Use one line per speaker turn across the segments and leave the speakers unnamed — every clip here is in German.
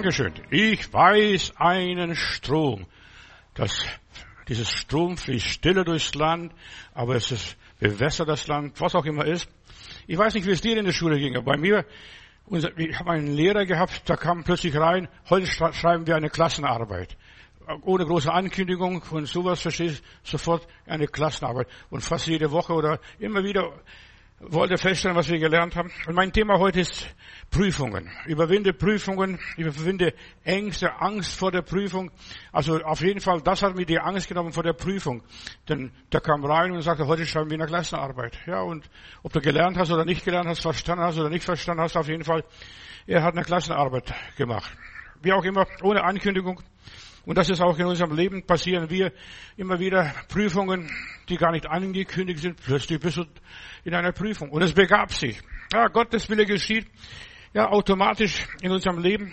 Dankeschön. Ich weiß einen Strom. Dieses Strom fließt stille durchs Land, aber es ist bewässert das Land, was auch immer ist. Ich weiß nicht, wie es dir in der Schule ging, aber bei mir, ich habe einen Lehrer gehabt, da kam plötzlich rein, heute schreiben wir eine Klassenarbeit. Ohne große Ankündigung und sowas, verstehst du, sofort eine Klassenarbeit. Und fast jede Woche oder immer wieder wollte feststellen, was wir gelernt haben. Und mein Thema heute ist Prüfungen. Überwinde Prüfungen, überwinde Ängste, Angst vor der Prüfung. Also auf jeden Fall, das hat mir die Angst genommen vor der Prüfung. Denn der kam rein und sagte, heute schreiben wir eine Klassenarbeit. Ja, und ob du gelernt hast oder nicht gelernt hast, verstanden hast oder nicht verstanden hast, auf jeden Fall, er hat eine Klassenarbeit gemacht. Wie auch immer, ohne Ankündigung. Und das ist auch in unserem Leben passieren wir immer wieder Prüfungen, die gar nicht angekündigt sind. Plötzlich bist du in einer Prüfung. Und es begab sich. Ja, Gottes Wille geschieht. Ja, automatisch in unserem Leben,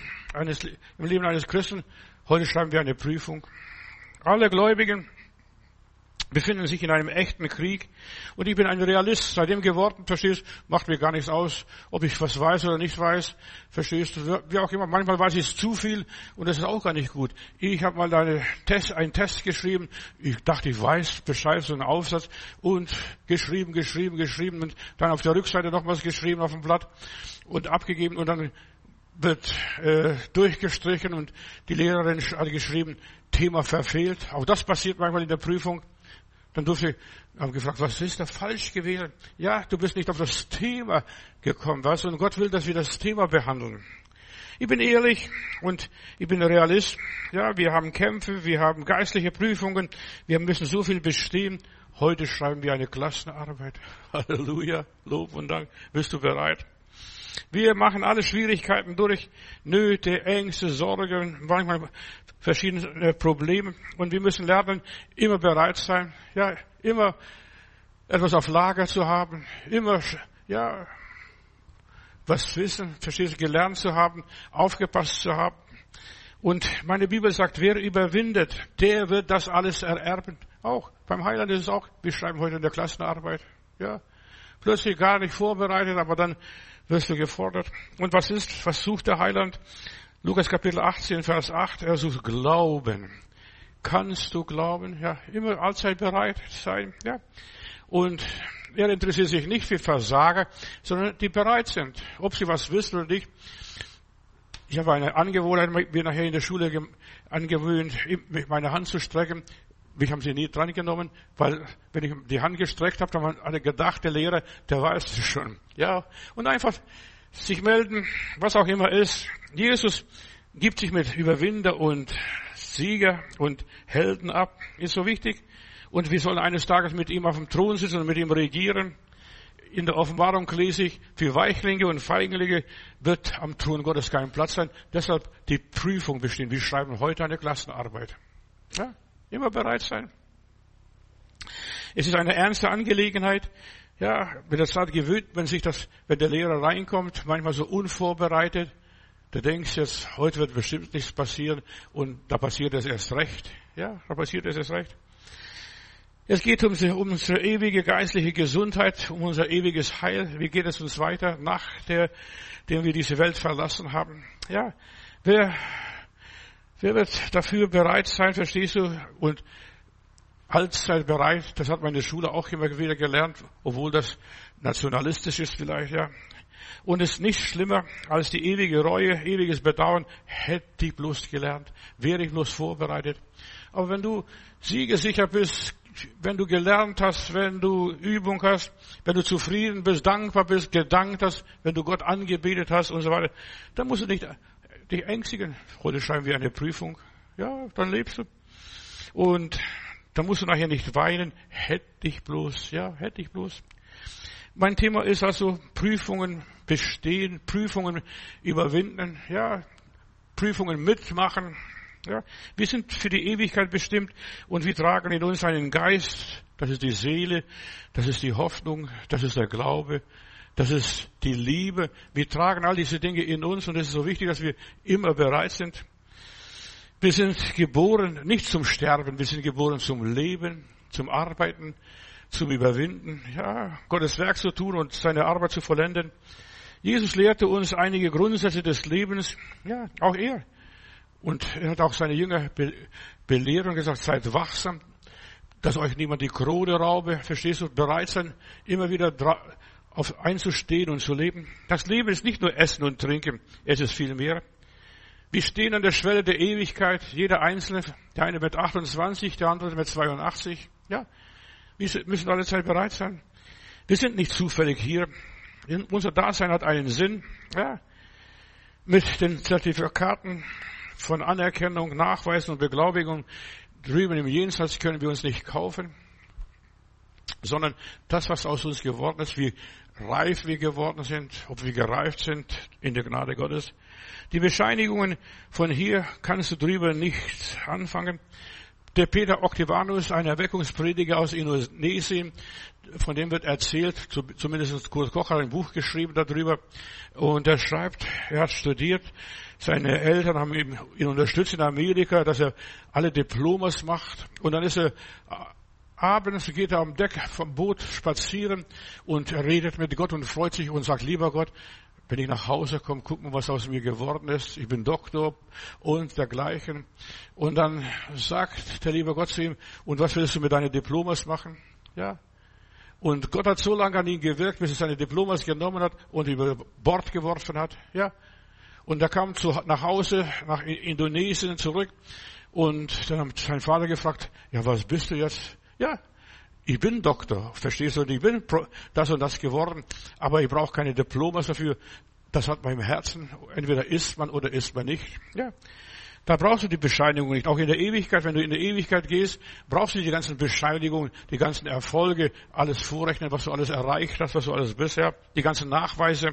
im Leben eines Christen. Heute schreiben wir eine Prüfung. Alle Gläubigen befinden sich in einem echten Krieg. Und ich bin ein Realist, seitdem geworden, verstehst du, macht mir gar nichts aus, ob ich was weiß oder nicht weiß, verstehst du, wie auch immer. Manchmal weiß ich es zu viel und das ist auch gar nicht gut. Ich habe mal einen Test geschrieben, ich dachte, ich weiß Bescheid, so einen Aufsatz und geschrieben und dann auf der Rückseite noch was geschrieben auf dem Blatt und abgegeben und dann wird durchgestrichen und die Lehrerin hat geschrieben, Thema verfehlt. Auch das passiert manchmal in der Prüfung. Dann haben gefragt, was ist da falsch gewählt? Ja, du bist nicht auf das Thema gekommen, weißt du? Und Gott will, dass wir das Thema behandeln. Ich bin ehrlich und ich bin Realist. Ja, wir haben Kämpfe, wir haben geistliche Prüfungen, wir müssen so viel bestehen. Heute schreiben wir eine Klassenarbeit. Halleluja, Lob und Dank. Bist du bereit? Wir machen alle Schwierigkeiten durch, Nöte, Ängste, Sorgen, manchmal verschiedene Probleme. Und wir müssen lernen, immer bereit sein, ja, immer etwas auf Lager zu haben, immer, ja, was wissen, verstehst du, gelernt zu haben, aufgepasst zu haben. Und meine Bibel sagt, wer überwindet, der wird das alles ererben. Auch beim Heiland ist es auch, wir schreiben heute in der Klassenarbeit, ja, plötzlich gar nicht vorbereitet, aber dann wirst du gefordert. Und was sucht der Heiland? Lukas Kapitel 18, Vers 8, er sucht Glauben. Kannst du glauben? Ja, immer allzeit bereit sein, ja. Und er interessiert sich nicht für Versager, sondern die bereit sind, ob sie was wissen oder nicht. Ich habe eine Angewohnheit, mir nachher in der Schule angewöhnt, meine Hand zu strecken. Mich haben sie nie dran genommen, weil wenn ich die Hand gestreckt habe, dann hat eine gedachte Lehrer, der weiß es schon. Ja, und einfach sich melden, was auch immer ist. Jesus gibt sich mit Überwinder und Sieger und Helden ab, ist so wichtig. Und wir sollen eines Tages mit ihm auf dem Thron sitzen und mit ihm regieren. In der Offenbarung lese ich, für Weichlinge und Feiglinge wird am Thron Gottes kein Platz sein. Deshalb die Prüfung bestehen. Wir schreiben heute eine Klassenarbeit. Ja. Immer bereit sein. Es ist eine ernste Angelegenheit. Ja, mit der Zeit gewöhnt man sich das, wenn der Lehrer reinkommt, manchmal so unvorbereitet. Du denkst jetzt, heute wird bestimmt nichts passieren und da passiert es erst recht. Ja, da passiert es erst recht. Es geht um unsere ewige geistliche Gesundheit, um unser ewiges Heil. Wie geht es uns weiter, nachdem wir diese Welt verlassen haben? Ja, wer wird dafür bereit sein, verstehst du? Und allzeit bereit, das hat meine Schule auch immer wieder gelernt, obwohl das nationalistisch ist vielleicht, ja. Und es ist nicht schlimmer als die ewige Reue, ewiges Bedauern. Hätte ich bloß gelernt, wäre ich bloß vorbereitet. Aber wenn du siegesicher bist, wenn du gelernt hast, wenn du Übung hast, wenn du zufrieden bist, dankbar bist, gedankt hast, wenn du Gott angebetet hast und so weiter, dann musst du nicht dich ängstigen. Heute schreiben wir eine Prüfung. Ja, dann lebst du. Und dann musst du nachher nicht weinen. Hätte ich bloß. Mein Thema ist also Prüfungen bestehen, Prüfungen überwinden, ja, Prüfungen mitmachen. Ja, wir sind für die Ewigkeit bestimmt und wir tragen in uns einen Geist. Das ist die Seele, das ist die Hoffnung, das ist der Glaube. Das ist die Liebe. Wir tragen all diese Dinge in uns und es ist so wichtig, dass wir immer bereit sind. Wir sind geboren nicht zum Sterben, wir sind geboren zum Leben, zum Arbeiten, zum Überwinden, ja, Gottes Werk zu tun und seine Arbeit zu vollenden. Jesus lehrte uns einige Grundsätze des Lebens. Ja, auch er Und er hat auch seine Jünger belehrt und gesagt, seid wachsam, dass euch niemand die Krone raube. Verstehst du? Bereit sein, immer wieder einzustehen und zu leben. Das Leben ist nicht nur Essen und Trinken, es ist viel mehr. Wir stehen an der Schwelle der Ewigkeit, jeder Einzelne, der eine mit 28, der andere mit 82. Ja, wir müssen alle Zeit bereit sein. Wir sind nicht zufällig hier. Unser Dasein hat einen Sinn. Ja, mit den Zertifikaten von Anerkennung, Nachweisen und Beglaubigung drüben im Jenseits können wir uns nicht kaufen, sondern das, was aus uns geworden ist, wie reif wir geworden sind, ob wir gereift sind in der Gnade Gottes. Die Bescheinigungen von hier kannst du drüber nicht anfangen. Der Peter Oktivanus, ein Erweckungsprediger aus Indonesien, von dem wird erzählt, zumindest Kurt Koch hat ein Buch geschrieben darüber, und er schreibt, er hat studiert, seine Eltern haben ihn unterstützt in Amerika, dass er alle Diplomas macht, und dann ist er abends, geht er am Deck vom Boot spazieren und er redet mit Gott und freut sich und sagt, lieber Gott, wenn ich nach Hause komme, guck mal, was aus mir geworden ist. Ich bin Doktor und dergleichen. Und dann sagt der liebe Gott zu ihm, und was willst du mit deinen Diplomas machen? Ja. Und Gott hat so lange an ihn gewirkt, bis er seine Diplomas genommen hat und über Bord geworfen hat. Ja. Und er kam nach Hause, nach Indonesien zurück. Und dann hat sein Vater gefragt, ja, was bist du jetzt? Ja. Ich bin Doktor, verstehst du? Und ich bin das und das geworden, aber ich brauche keine Diplomas dafür. Das hat man im Herzen. Entweder ist man oder ist man nicht. Ja, da brauchst du die Bescheinigung nicht. Auch in der Ewigkeit, wenn du in der Ewigkeit gehst, brauchst du die ganzen Bescheinigungen, die ganzen Erfolge, alles vorrechnen, was du alles erreicht hast, was du alles bisher, die ganzen Nachweise.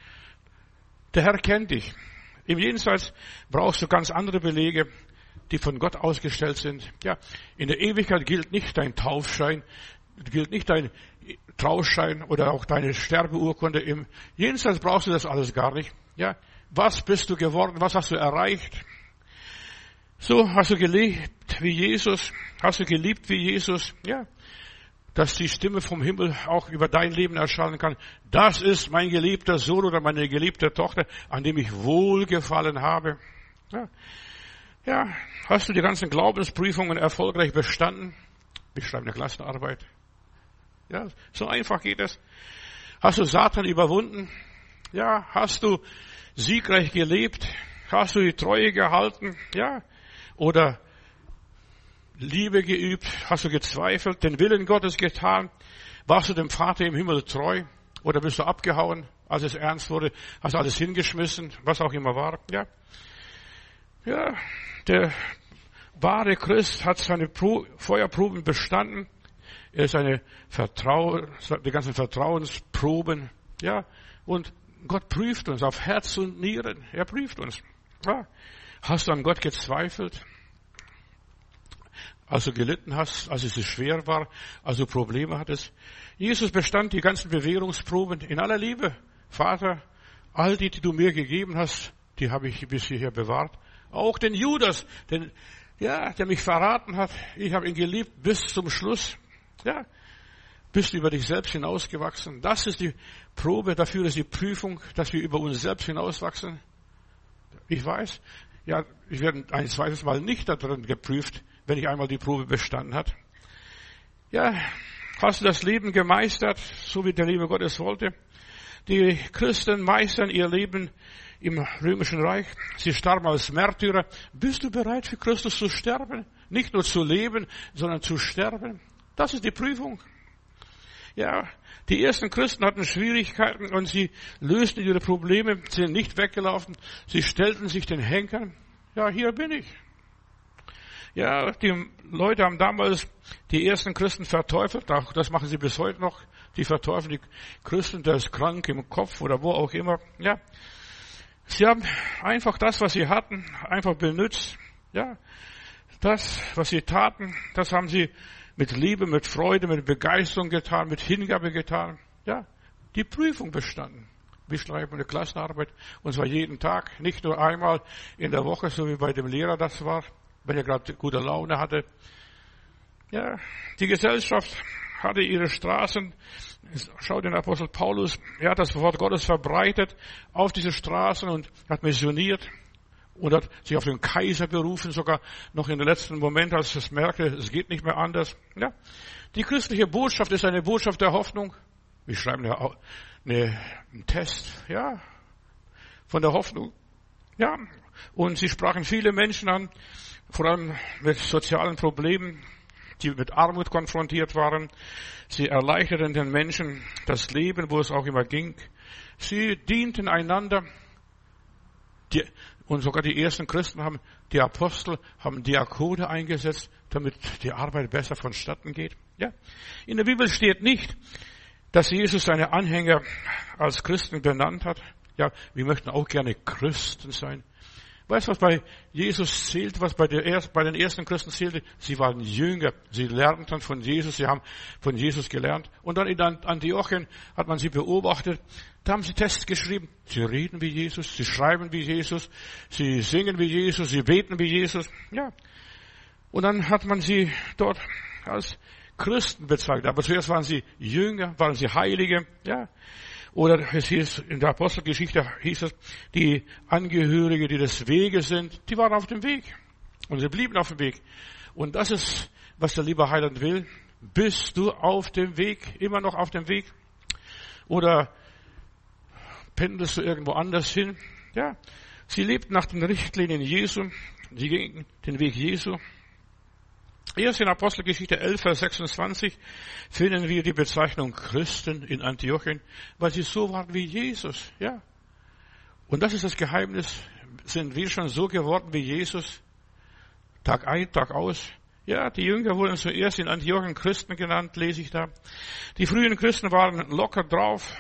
Der Herr kennt dich. Im Jenseits brauchst du ganz andere Belege, die von Gott ausgestellt sind. Ja, in der Ewigkeit gilt nicht dein Taufschein, gilt nicht dein Trauschein oder auch deine Sterbeurkunde. Im Jenseits brauchst du das alles gar nicht. Ja, was bist du geworden? Was hast du erreicht? So, hast du gelebt wie Jesus? Hast du geliebt wie Jesus? Ja, dass die Stimme vom Himmel auch über dein Leben erschallen kann. Das ist mein geliebter Sohn oder meine geliebte Tochter, an dem ich wohlgefallen habe. Ja. Ja, hast du die ganzen Glaubensprüfungen erfolgreich bestanden? Wir schreiben eine Klassenarbeit. Ja, so einfach geht es. Hast du Satan überwunden? Ja, hast du siegreich gelebt? Hast du die Treue gehalten? Ja, oder Liebe geübt? Hast du gezweifelt? Den Willen Gottes getan? Warst du dem Vater im Himmel treu? Oder bist du abgehauen, als es ernst wurde? Hast du alles hingeschmissen? Was auch immer war? Ja. Ja, der wahre Christ hat seine Feuerproben bestanden. Er ist die ganzen Vertrauensproben. Ja, und Gott prüft uns auf Herz und Nieren. Er prüft uns. Ja. Hast du an Gott gezweifelt? Als du gelitten hast, als es so schwer war, als du Probleme hattest? Jesus bestand die ganzen Bewährungsproben in aller Liebe. Vater, all die du mir gegeben hast, die habe ich bis hierher bewahrt. Auch den Judas, der mich verraten hat. Ich habe ihn geliebt bis zum Schluss. Ja, bist du über dich selbst hinausgewachsen. Das ist die Probe, dafür ist die Prüfung, dass wir über uns selbst hinauswachsen. Ich weiß, ja, ich werde ein zweites Mal nicht darin geprüft, wenn ich einmal die Probe bestanden hat. Ja, hast du das Leben gemeistert, so wie der liebe Gott es wollte? Die Christen meistern ihr Leben im Römischen Reich. Sie starben als Märtyrer. Bist du bereit, für Christus zu sterben? Nicht nur zu leben, sondern zu sterben. Das ist die Prüfung. Ja, die ersten Christen hatten Schwierigkeiten und sie lösten ihre Probleme, sind nicht weggelaufen. Sie stellten sich den Henkern. Ja, hier bin ich. Ja, die Leute haben damals die ersten Christen verteufelt. Auch das machen sie bis heute noch. Die verteufeln die Christen, der ist krank im Kopf oder wo auch immer. Ja, sie haben einfach das, was sie hatten, einfach benutzt. Ja, das, was sie taten, das haben sie mit Liebe, mit Freude, mit Begeisterung getan, mit Hingabe getan. Ja, die Prüfung bestanden. Wir schreiben eine Klassenarbeit, und zwar jeden Tag, nicht nur einmal in der Woche, so wie bei dem Lehrer das war, wenn er gerade gute Laune hatte. Ja, die Gesellschaft hatte ihre Straßen. Schau den Apostel Paulus, er hat das Wort Gottes verbreitet auf diese Straßen und hat missioniert. und hat sich auf den Kaiser berufen, sogar noch in den letzten Moment, als es merkte, es geht nicht mehr anders. Ja. Die christliche Botschaft ist eine Botschaft der Hoffnung. Wir schreiben ja einen Test, ja, von der Hoffnung. Ja. Und sie sprachen viele Menschen an, vor allem mit sozialen Problemen, die mit Armut konfrontiert waren. Sie erleichterten den Menschen das Leben, wo es auch immer ging. Sie dienten einander. Und sogar die ersten Christen die Apostel haben Diakone eingesetzt, damit die Arbeit besser vonstatten geht. Ja. In der Bibel steht nicht, dass Jesus seine Anhänger als Christen benannt hat. Ja, wir möchten auch gerne Christen sein. Weißt du, was bei Jesus zählt, was bei den ersten Christen zählte? Sie waren Jünger. Sie lernten von Jesus. Sie haben von Jesus gelernt. Und dann in Antiochien hat man sie beobachtet. Da haben sie Tests geschrieben. Sie reden wie Jesus. Sie schreiben wie Jesus. Sie singen wie Jesus. Sie beten wie Jesus. Ja. Und dann hat man sie dort als Christen bezeichnet. Aber zuerst waren sie Jünger, waren sie Heilige. Ja. Oder es hieß, in der Apostelgeschichte hieß es, die Angehörige, die des Weges sind, die waren auf dem Weg. Und sie blieben auf dem Weg. Und das ist, was der liebe Heiland will. Bist du auf dem Weg? Immer noch auf dem Weg? Oder pendelst du irgendwo anders hin? Ja. Sie lebten nach den Richtlinien Jesu. Sie gingen den Weg Jesu. Erst in Apostelgeschichte 11, Vers 26 finden wir die Bezeichnung Christen in Antiochien, weil sie so waren wie Jesus, ja. Und das ist das Geheimnis. Sind wir schon so geworden wie Jesus? Tag ein, Tag aus. Ja, die Jünger wurden zuerst in Antiochien Christen genannt, lese ich da. Die frühen Christen waren locker drauf.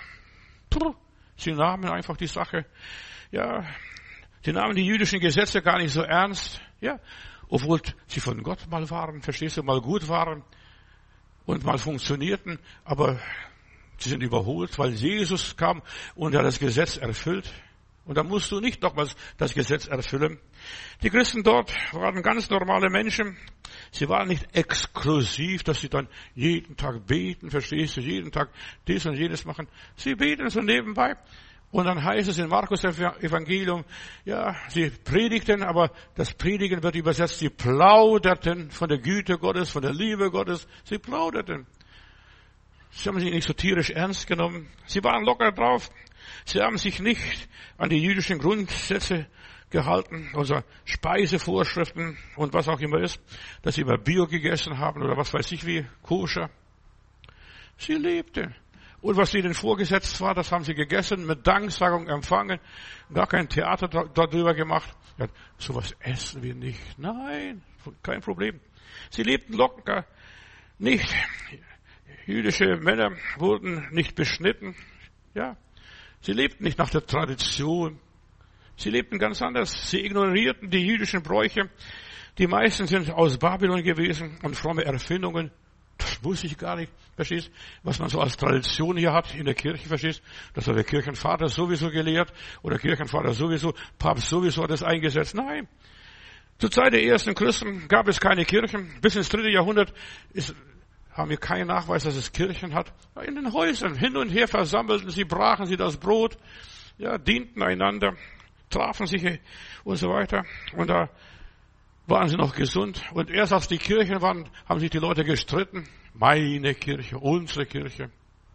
Sie nahmen einfach die Sache, ja. Sie nahmen die jüdischen Gesetze gar nicht so ernst, ja. Obwohl sie von Gott mal waren, verstehst du, mal gut waren und mal funktionierten, aber sie sind überholt, weil Jesus kam und er das Gesetz erfüllt. Und da musst du nicht nochmals das Gesetz erfüllen. Die Christen dort waren ganz normale Menschen. Sie waren nicht exklusiv, dass sie dann jeden Tag beten, verstehst du, jeden Tag dies und jenes machen. Sie beten so nebenbei. Und dann heißt es in Markus Evangelium, ja, sie predigten, aber das Predigen wird übersetzt, sie plauderten von der Güte Gottes, von der Liebe Gottes. Sie plauderten. Sie haben sich nicht so tierisch ernst genommen. Sie waren locker drauf. Sie haben sich nicht an die jüdischen Grundsätze gehalten, also Speisevorschriften und was auch immer ist, dass sie immer Bio gegessen haben oder was weiß ich wie, koscher. Sie lebten. Und was ihnen vorgesetzt war, das haben sie gegessen, mit Danksagung empfangen, gar kein Theater darüber gemacht. Ja, sowas essen wir nicht. Nein, kein Problem. Sie lebten locker, nicht. Jüdische Männer wurden nicht beschnitten. Ja, sie lebten nicht nach der Tradition. Sie lebten ganz anders. Sie ignorierten die jüdischen Bräuche. Die meisten sind aus Babylon gewesen und fromme Erfindungen. Das wusste ich gar nicht, verstehst? Was man so als Tradition hier hat in der Kirche, verstehst? Das hat der Kirchenvater sowieso gelehrt oder Kirchenvater sowieso, Papst sowieso hat es eingesetzt. Nein. Zur Zeit der ersten Christen gab es keine Kirchen. Bis ins 3. Jahrhundert haben wir keinen Nachweis, dass es Kirchen hat. In den Häusern hin und her versammelten sie, brachen sie das Brot, ja, dienten einander, trafen sich und so weiter. Und da waren sie noch gesund. Und erst als die Kirchen waren, haben sich die Leute gestritten. Meine Kirche, unsere Kirche.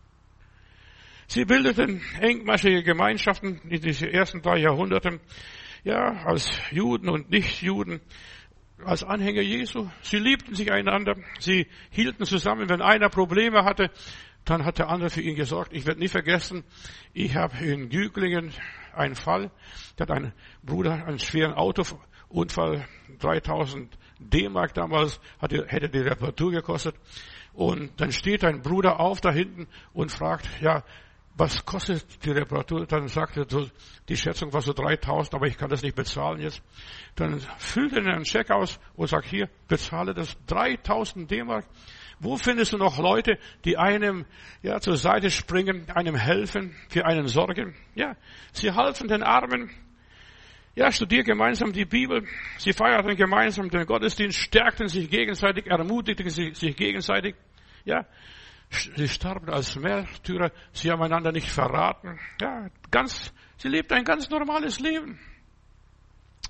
Sie bildeten engmaschige Gemeinschaften in diesen ersten 3 Jahrhunderten. Ja, als Juden und Nichtjuden, als Anhänger Jesu. Sie liebten sich einander. Sie hielten zusammen. Wenn einer Probleme hatte, dann hat der andere für ihn gesorgt. Ich werde nie vergessen, ich habe in Güglingen einen Fall. Da hat ein Bruder einen schweren Autounfall, 3000 D-Mark damals, hätte die Reparatur gekostet. Und dann steht ein Bruder auf da hinten und fragt, ja, was kostet die Reparatur? Dann sagt er, so, die Schätzung war so 3000, aber ich kann das nicht bezahlen jetzt. Dann füllt er einen Scheck aus und sagt, hier, bezahle das 3000 D-Mark. Wo findest du noch Leute, die einem, ja, zur Seite springen, einem helfen, für einen sorgen? Ja, sie halfen den Armen. Ja, studier gemeinsam die Bibel. Sie feierten gemeinsam den Gottesdienst, stärkten sich gegenseitig, ermutigten sich gegenseitig. Ja, sie starben als Märtyrer. Sie haben einander nicht verraten. Ja, sie lebten ein ganz normales Leben.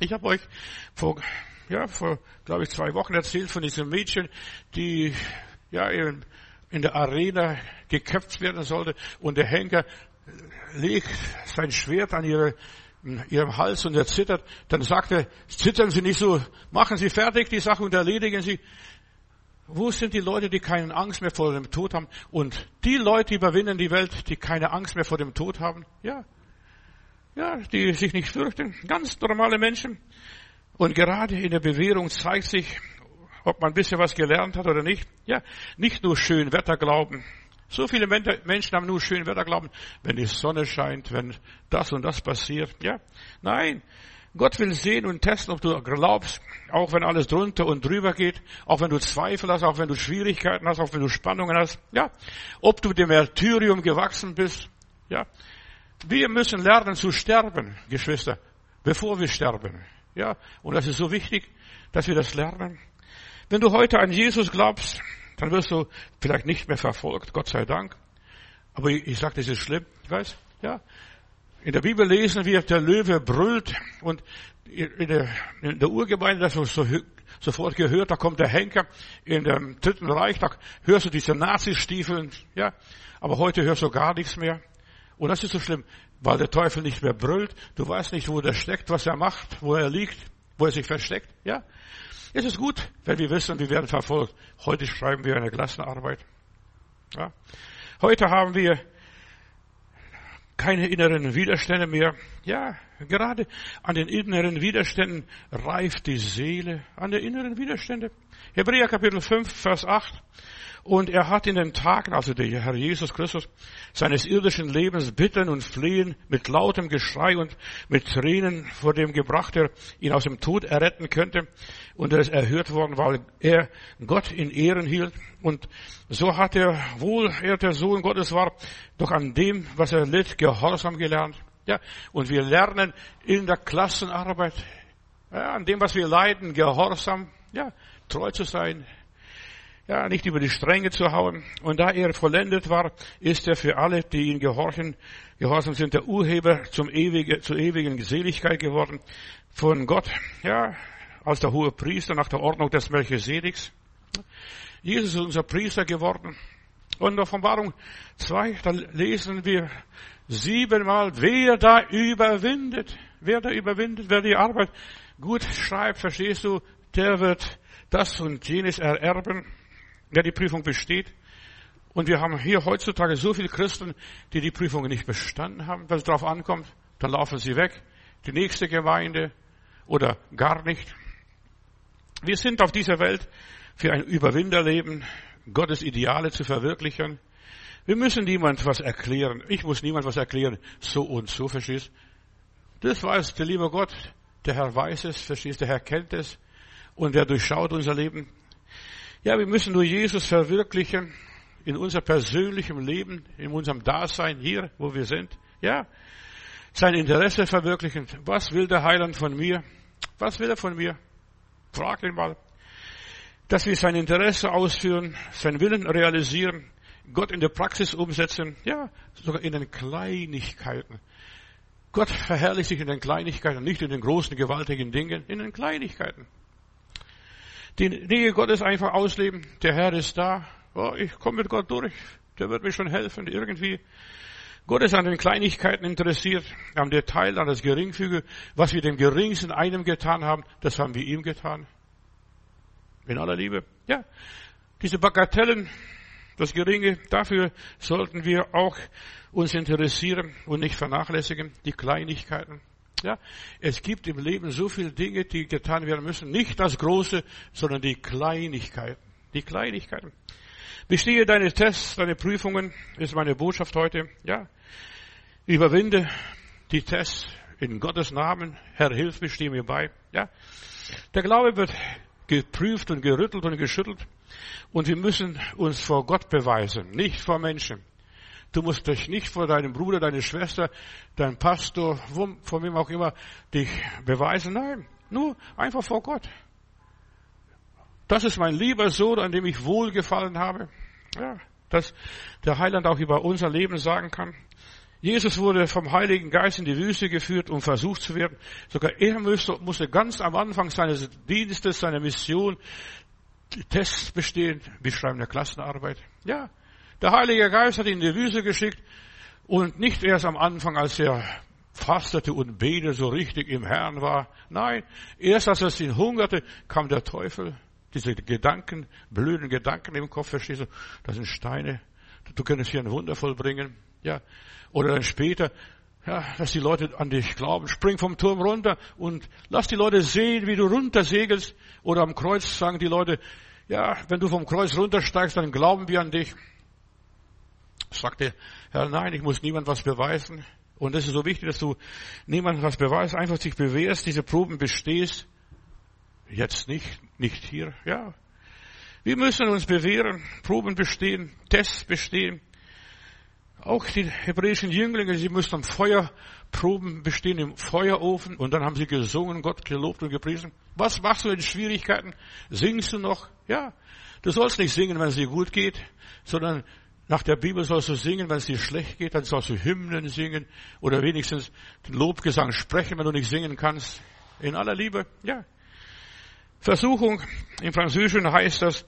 Ich habe euch vor, glaube ich, 2 Wochen erzählt von diesem Mädchen, die, in der Arena geköpft werden sollte und der Henker legt sein Schwert an ihrem Hals und er zittert. Dann sagt er, zittern Sie nicht so, machen Sie fertig die Sache und erledigen Sie. Wo sind die Leute, die keine Angst mehr vor dem Tod haben? Und die Leute überwinden die Welt, die keine Angst mehr vor dem Tod haben? Ja, die sich nicht fürchten. Ganz normale Menschen. Und gerade in der Bewährung zeigt sich, ob man ein bisschen was gelernt hat oder nicht. Ja, nicht nur Schönwetterglauben. So viele Menschen haben nur Schönwetterglauben, wenn die Sonne scheint, wenn das und das passiert. Ja, nein. Gott will sehen und testen, ob du glaubst, auch wenn alles drunter und drüber geht, auch wenn du Zweifel hast, auch wenn du Schwierigkeiten hast, auch wenn du Spannungen hast. Ja, ob du dem Martyrium gewachsen bist. Ja, wir müssen lernen zu sterben, Geschwister, bevor wir sterben. Ja, und das ist so wichtig, dass wir das lernen. Wenn du heute an Jesus glaubst, dann wirst du vielleicht nicht mehr verfolgt, Gott sei Dank. Aber ich sage, das ist schlimm, ich weiß, ja. In der Bibel lesen wir, der Löwe brüllt und in der Urgemeinde, das hast du sofort gehört, da kommt der Henker in dem Dritten Reich, da hörst du diese Nazistiefel, ja. Aber heute hörst du gar nichts mehr. Und das ist so schlimm, weil der Teufel nicht mehr brüllt. Du weißt nicht, wo der steckt, was er macht, wo er liegt, wo er sich versteckt, ja. Es ist gut, wenn wir wissen, wir werden verfolgt. Heute schreiben wir eine Klassenarbeit. Ja. Heute haben wir keine inneren Widerstände mehr. Ja, gerade an den inneren Widerständen reift die Seele. An den inneren Widerständen. Hebräer Kapitel 5, Vers 8. Und er hat in den Tagen, also der Herr Jesus Christus, seines irdischen Lebens bitten und flehen mit lautem Geschrei und mit Tränen vor dem gebracht, der ihn aus dem Tod erretten könnte. Und er ist erhört worden, weil er Gott in Ehren hielt. Und so hat er, wohl er der Sohn Gottes war, doch an dem, was er litt, Gehorsam gelernt. Ja, und wir lernen in der Klassenarbeit, an dem, was wir leiden, Gehorsam, treu zu sein. Ja, nicht über die Stränge zu hauen. Und da er vollendet war, ist er für alle, die ihn gehorsam sind, der Urheber zur ewigen Seligkeit geworden von Gott. Ja, als der hohe Priester nach der Ordnung des Melchisedeks. Jesus ist unser Priester geworden. Und in der Offenbarung 2, da lesen wir 7-mal, wer da überwindet, wer die Arbeit gut schreibt, verstehst du, der wird das und jenes ererben. Wer die Prüfung besteht. Und wir haben hier heutzutage so viele Christen, die die Prüfungen nicht bestanden haben. Wenn es darauf ankommt, dann laufen sie weg. Die nächste Gemeinde oder gar nicht. Wir sind auf dieser Welt für ein Überwinderleben, Gottes Ideale zu verwirklichen. Wir müssen niemand was erklären. Ich muss niemand was erklären. So und so, verstehst du? Das weiß der liebe Gott. Der Herr weiß es, verstehst du? Der Herr kennt es. Und er durchschaut unser Leben. Ja, wir müssen nur Jesus verwirklichen in unser persönlichem Leben, in unserem Dasein hier, wo wir sind. Ja, sein Interesse verwirklichen. Was will der Heiland von mir? Was will er von mir? Frag ihn mal. Dass wir sein Interesse ausführen, seinen Willen realisieren, Gott in der Praxis umsetzen. Ja, sogar in den Kleinigkeiten. Gott verherrlicht sich in den Kleinigkeiten, nicht in den großen, gewaltigen Dingen, in den Kleinigkeiten. Die Nähe Gottes einfach ausleben. Der Herr ist da. Oh, ich komme mit Gott durch. Der wird mir schon helfen, irgendwie. Gott ist an den Kleinigkeiten interessiert, am Detail, an das Geringfüge. Was wir dem Geringsten einem getan haben, das haben wir ihm getan. In aller Liebe. Ja, diese Bagatellen, das Geringe, dafür sollten wir auch uns interessieren und nicht vernachlässigen. Die Kleinigkeiten. Ja, es gibt im Leben so viele Dinge, die getan werden müssen. Nicht das Große, sondern die Kleinigkeiten. Die Kleinigkeiten. Bestehe deine Tests, deine Prüfungen, ist meine Botschaft heute. Ja, überwinde die Tests in Gottes Namen. Herr, hilf mir, steh mir bei. Ja, der Glaube wird geprüft und gerüttelt und geschüttelt. Und wir müssen uns vor Gott beweisen, nicht vor Menschen. Du musst dich nicht vor deinem Bruder, deine Schwester, deinem Pastor, von wem auch immer, dich beweisen. Nein, nur einfach vor Gott. Das ist mein lieber Sohn, an dem ich wohlgefallen habe. Ja, dass der Heiland auch über unser Leben sagen kann. Jesus wurde vom Heiligen Geist in die Wüste geführt, um versucht zu werden. Sogar er musste ganz am Anfang seines Dienstes, seiner Mission, die Tests bestehen, wie schreiben eine Klassenarbeit. Ja, der Heilige Geist hat ihn in die Wüste geschickt und nicht erst am Anfang, als er fastete und betete, so richtig im Herrn war. Nein, erst als es ihn hungerte, kam der Teufel. Diese Gedanken, blöden Gedanken im Kopf, verstehst du? Das sind Steine. Du könntest hier ein Wunder vollbringen. Ja. Oder dann später, ja, dass die Leute an dich glauben. Spring vom Turm runter und lass die Leute sehen, wie du runtersegelst. Oder am Kreuz sagen die Leute, ja, wenn du vom Kreuz runtersteigst, dann glauben wir an dich. Sagte Herr, nein, ich muss niemandem was beweisen. Und es ist so wichtig, dass du niemandem was beweist, einfach dich bewährst, diese Proben bestehst. Jetzt nicht hier, ja. Wir müssen uns bewähren, Proben bestehen, Tests bestehen. Auch die hebräischen Jünglinge, sie mussten am Feuerproben bestehen, im Feuerofen. Und dann haben sie gesungen, Gott gelobt und gepriesen. Was machst du in Schwierigkeiten? Singst du noch? Ja. Du sollst nicht singen, wenn es dir gut geht, sondern nach der Bibel sollst du singen, wenn es dir schlecht geht. Dann sollst du Hymnen singen oder wenigstens den Lobgesang sprechen, wenn du nicht singen kannst. In aller Liebe, ja. Versuchung, im Französischen heißt das,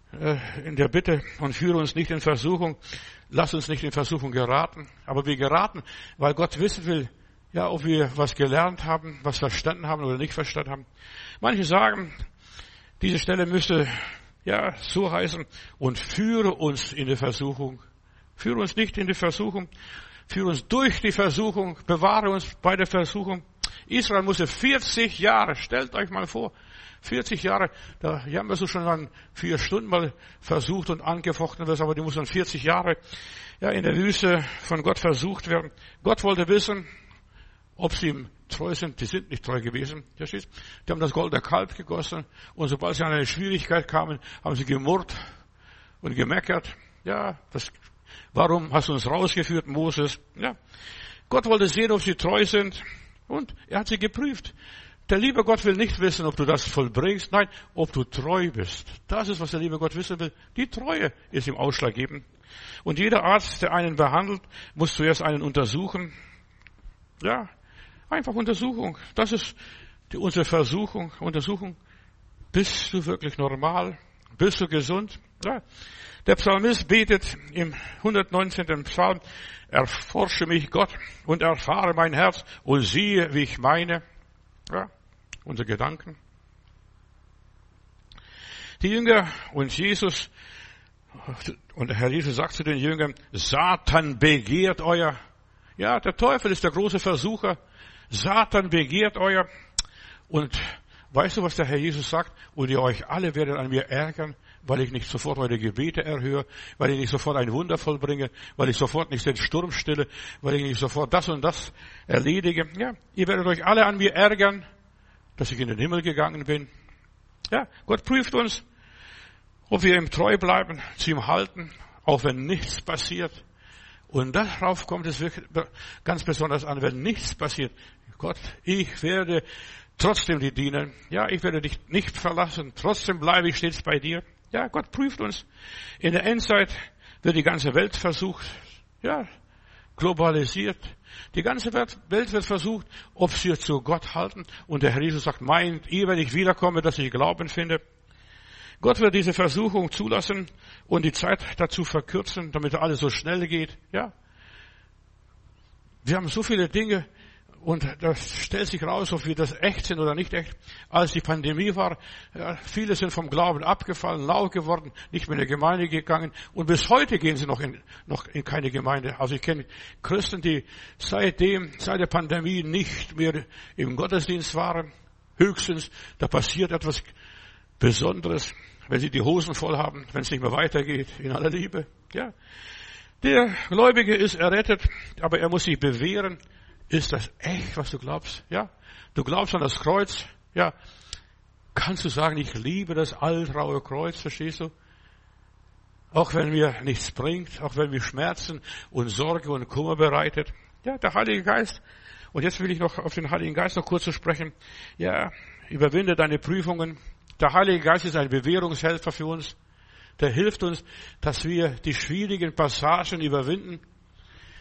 in der Bitte, und führe uns nicht in Versuchung, lass uns nicht in Versuchung geraten. Aber wir geraten, weil Gott wissen will, ja, ob wir was gelernt haben, was verstanden haben oder nicht verstanden haben. Manche sagen, diese Stelle müsste, ja, so heißen, und führe uns in die Versuchung. Führe uns nicht in die Versuchung, führe uns durch die Versuchung, bewahre uns bei der Versuchung. Israel musste 40 Jahre, stellt euch mal vor, 40 Jahre, da haben wir so schon dann 4 Stunden mal versucht und angefochten, aber die mussten 40 Jahre, ja, in der Wüste von Gott versucht werden. Gott wollte wissen, ob sie ihm treu sind. Die sind nicht treu gewesen. Verstehst? Die haben das goldene Kalb gegossen und sobald sie an eine Schwierigkeit kamen, haben sie gemurrt und gemeckert. Ja, warum hast du uns rausgeführt, Moses? Ja. Gott wollte sehen, ob sie treu sind und er hat sie geprüft. Der liebe Gott will nicht wissen, ob du das vollbringst. Nein, ob du treu bist. Das ist, was der liebe Gott wissen will. Die Treue ist ihm ausschlaggebend. Und jeder Arzt, der einen behandelt, muss zuerst einen untersuchen. Ja, einfach Untersuchung. Das ist unsere Versuchung, Untersuchung. Bist du wirklich normal? Bist du gesund? Ja. Der Psalmist betet im 119. Psalm, erforsche mich Gott und erfahre mein Herz und siehe, wie ich meine. Ja, unsere Gedanken. Die Jünger und Jesus, und der Herr Jesus sagt zu den Jüngern, Satan begehrt euer. Ja, der Teufel ist der große Versucher. Satan begehrt euer. Und weißt du, was der Herr Jesus sagt? Und ihr euch alle werdet an mir ärgern, weil ich nicht sofort eure Gebete erhöre, weil ich nicht sofort ein Wunder vollbringe, weil ich sofort nicht den Sturm stille, weil ich nicht sofort das und das erledige. Ja, ihr werdet euch alle an mir ärgern, dass ich in den Himmel gegangen bin. Ja, Gott prüft uns, ob wir ihm treu bleiben, zu ihm halten, auch wenn nichts passiert. Und darauf kommt es wirklich ganz besonders an, wenn nichts passiert. Gott, ich werde trotzdem dir dienen. Ja, ich werde dich nicht verlassen. Trotzdem bleibe ich stets bei dir. Ja, Gott prüft uns. In der Endzeit wird die ganze Welt versucht, ja, globalisiert. Die ganze Welt wird versucht, ob sie zu Gott halten. Und der Herr Jesus sagt, meint ihr, wenn ich wiederkomme, dass ich Glauben finde? Gott wird diese Versuchung zulassen und die Zeit dazu verkürzen, damit alles so schnell geht. Ja. Wir haben so viele Dinge, und das stellt sich raus, ob wir das echt sind oder nicht echt. Als die Pandemie war, ja, viele sind vom Glauben abgefallen, lau geworden, nicht mehr in die Gemeinde gegangen. Und bis heute gehen sie noch in keine Gemeinde. Also ich kenne Christen, die seit der Pandemie nicht mehr im Gottesdienst waren. Höchstens, da passiert etwas Besonderes, wenn sie die Hosen voll haben, wenn es nicht mehr weitergeht, in aller Liebe. Ja. Der Gläubige ist errettet, aber er muss sich bewähren. Ist das echt, was du glaubst? Ja. Du glaubst an das Kreuz? Ja. Kannst du sagen, ich liebe das altraue Kreuz, verstehst du? Auch wenn mir nichts bringt, auch wenn mir Schmerzen und Sorge und Kummer bereitet. Ja, der Heilige Geist. Und jetzt will ich noch auf den Heiligen Geist noch kurz zu sprechen. Ja, überwinde deine Prüfungen. Der Heilige Geist ist ein Bewährungshelfer für uns. Der hilft uns, dass wir die schwierigen Passagen überwinden.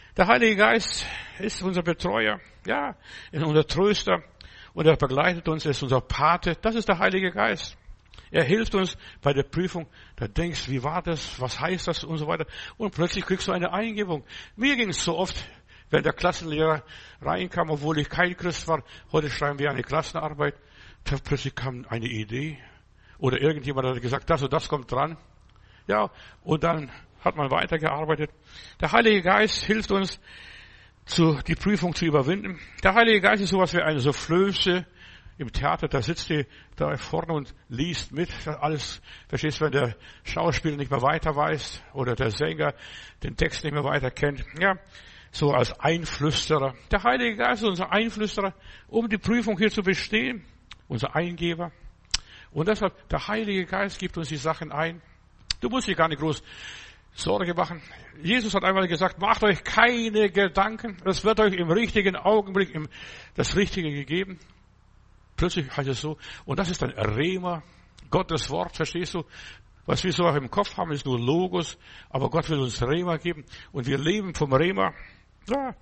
Der Heilige Geist ist unser Betreuer, ja, ist unser Tröster und er begleitet uns, er ist unser Pate. Das ist der Heilige Geist. Er hilft uns bei der Prüfung. Da denkst du, wie war das, was heißt das und so weiter. Und plötzlich kriegst du eine Eingebung. Mir ging es so oft, wenn der Klassenlehrer reinkam, obwohl ich kein Christ war. Heute schreiben wir eine Klassenarbeit. Da plötzlich kam eine Idee. Oder irgendjemand hat gesagt, das und das kommt dran. Ja, und dann hat man weitergearbeitet. Der Heilige Geist hilft uns, die Prüfung zu überwinden. Der Heilige Geist ist sowas wie eine Soufflöse im Theater. Da sitzt die da vorne und liest mit. Alles, verstehst du, wenn der Schauspieler nicht mehr weiter weiß oder der Sänger den Text nicht mehr weiter kennt. Ja, so als Einflüsterer. Der Heilige Geist ist unser Einflüsterer, um die Prüfung hier zu bestehen. Unser Eingeber. Und deshalb, der Heilige Geist gibt uns die Sachen ein. Du musst dir gar nicht groß Sorge machen. Jesus hat einmal gesagt, macht euch keine Gedanken. Es wird euch im richtigen Augenblick das Richtige gegeben. Plötzlich heißt es so. Und das ist ein Rema, Gottes Wort, verstehst du? Was wir so auch im Kopf haben, ist nur Logos. Aber Gott will uns Rema geben. Und wir leben vom Rema. Ja.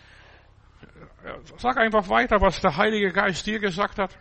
Sag einfach weiter, was der Heilige Geist dir gesagt hat.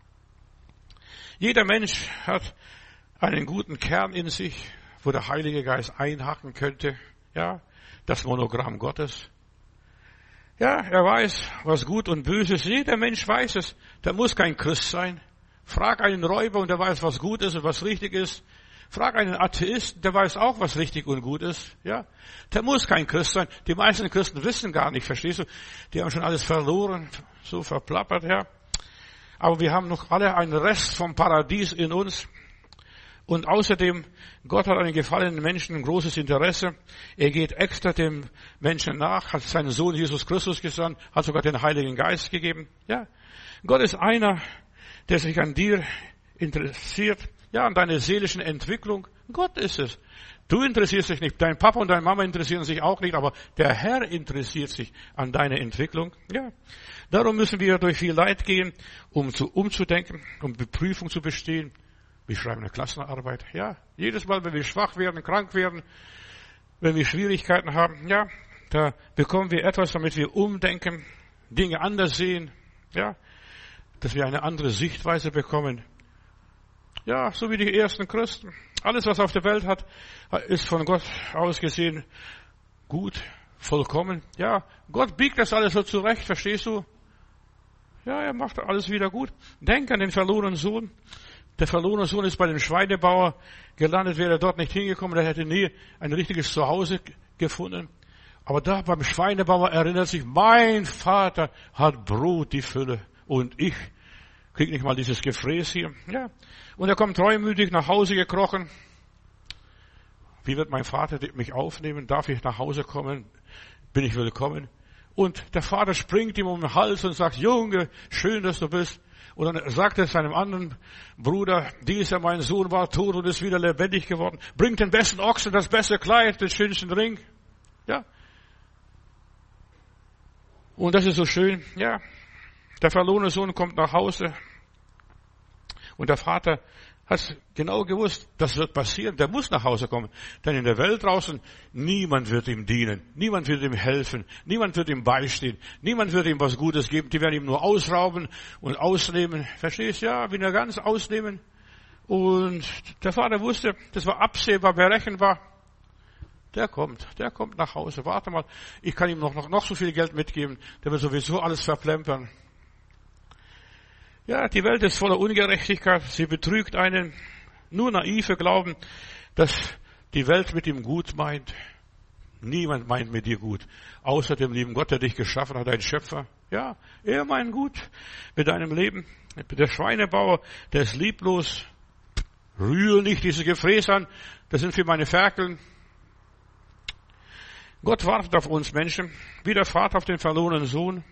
Jeder Mensch hat einen guten Kern in sich, wo der Heilige Geist einhaken könnte. Ja, das Monogramm Gottes. Ja, er weiß, was gut und böse ist. Jeder Mensch weiß es. Der muss kein Christ sein. Frag einen Räuber und der weiß, was gut ist und was richtig ist. Frag einen Atheisten, der weiß auch, was richtig und gut ist. Ja, der muss kein Christ sein. Die meisten Christen wissen gar nicht, verstehst du? Die haben schon alles verloren, so verplappert, ja. Aber wir haben noch alle einen Rest vom Paradies in uns. Und außerdem, Gott hat einen gefallenen Menschen ein großes Interesse. Er geht extra dem Menschen nach, hat seinen Sohn Jesus Christus gesandt, hat sogar den Heiligen Geist gegeben. Ja, Gott ist einer, der sich an dir interessiert, ja, an deiner seelischen Entwicklung. Gott ist es. Du interessierst dich nicht, dein Papa und deine Mama interessieren sich auch nicht, aber der Herr interessiert sich an deiner Entwicklung. Ja, darum müssen wir durch viel Leid gehen, um umzudenken, um die Prüfung zu bestehen. Wir schreiben eine Klassenarbeit. Ja, jedes Mal, wenn wir schwach werden, krank werden, wenn wir Schwierigkeiten haben, ja, da bekommen wir etwas, damit wir umdenken, Dinge anders sehen, ja, dass wir eine andere Sichtweise bekommen. Ja, so wie die ersten Christen. Alles, was auf der Welt hat, ist von Gott aus gesehen gut, vollkommen. Ja, Gott biegt das alles so zurecht, verstehst du? Ja, er macht alles wieder gut. Denk an den verlorenen Sohn. Der verlorene Sohn ist bei dem Schweinebauer gelandet, wäre er dort nicht hingekommen, der hätte nie ein richtiges Zuhause gefunden. Aber da beim Schweinebauer erinnert sich, mein Vater hat Brot die Fülle und ich krieg nicht mal dieses Gefräß hier. Ja. Und er kommt treumütig nach Hause gekrochen. Wie wird mein Vater mich aufnehmen? Darf ich nach Hause kommen? Bin ich willkommen? Und der Vater springt ihm um den Hals und sagt, Junge, schön, dass du bist. Und dann sagt er seinem anderen Bruder, dieser mein Sohn war tot und ist wieder lebendig geworden. Bringt den besten Ochsen, das beste Kleid, den schönsten Ring. Ja. Und das ist so schön, ja. Der verlorene Sohn kommt nach Hause. Und der Vater hat genau gewusst, das wird passieren. Der muss nach Hause kommen. Denn in der Welt draußen, niemand wird ihm dienen. Niemand wird ihm helfen. Niemand wird ihm beistehen. Niemand wird ihm was Gutes geben. Die werden ihm nur ausrauben und ausnehmen. Verstehst du? Ja, wieder ganz ausnehmen. Und der Vater wusste, das war absehbar, berechenbar. Der kommt nach Hause. Warte mal, ich kann ihm noch so viel Geld mitgeben. Der wird sowieso alles verplempern. Ja, die Welt ist voller Ungerechtigkeit. Sie betrügt einen. Nur Naive glauben, dass die Welt mit ihm gut meint. Niemand meint mit dir gut. Außer dem lieben Gott, der dich geschaffen hat, dein Schöpfer. Ja, er meint gut mit deinem Leben. Der Schweinebauer, der ist lieblos. Rühre nicht dieses Gefräß an. Das sind für meine Ferkeln. Gott wartet auf uns Menschen. Wie der Vater auf den verlorenen Sohn.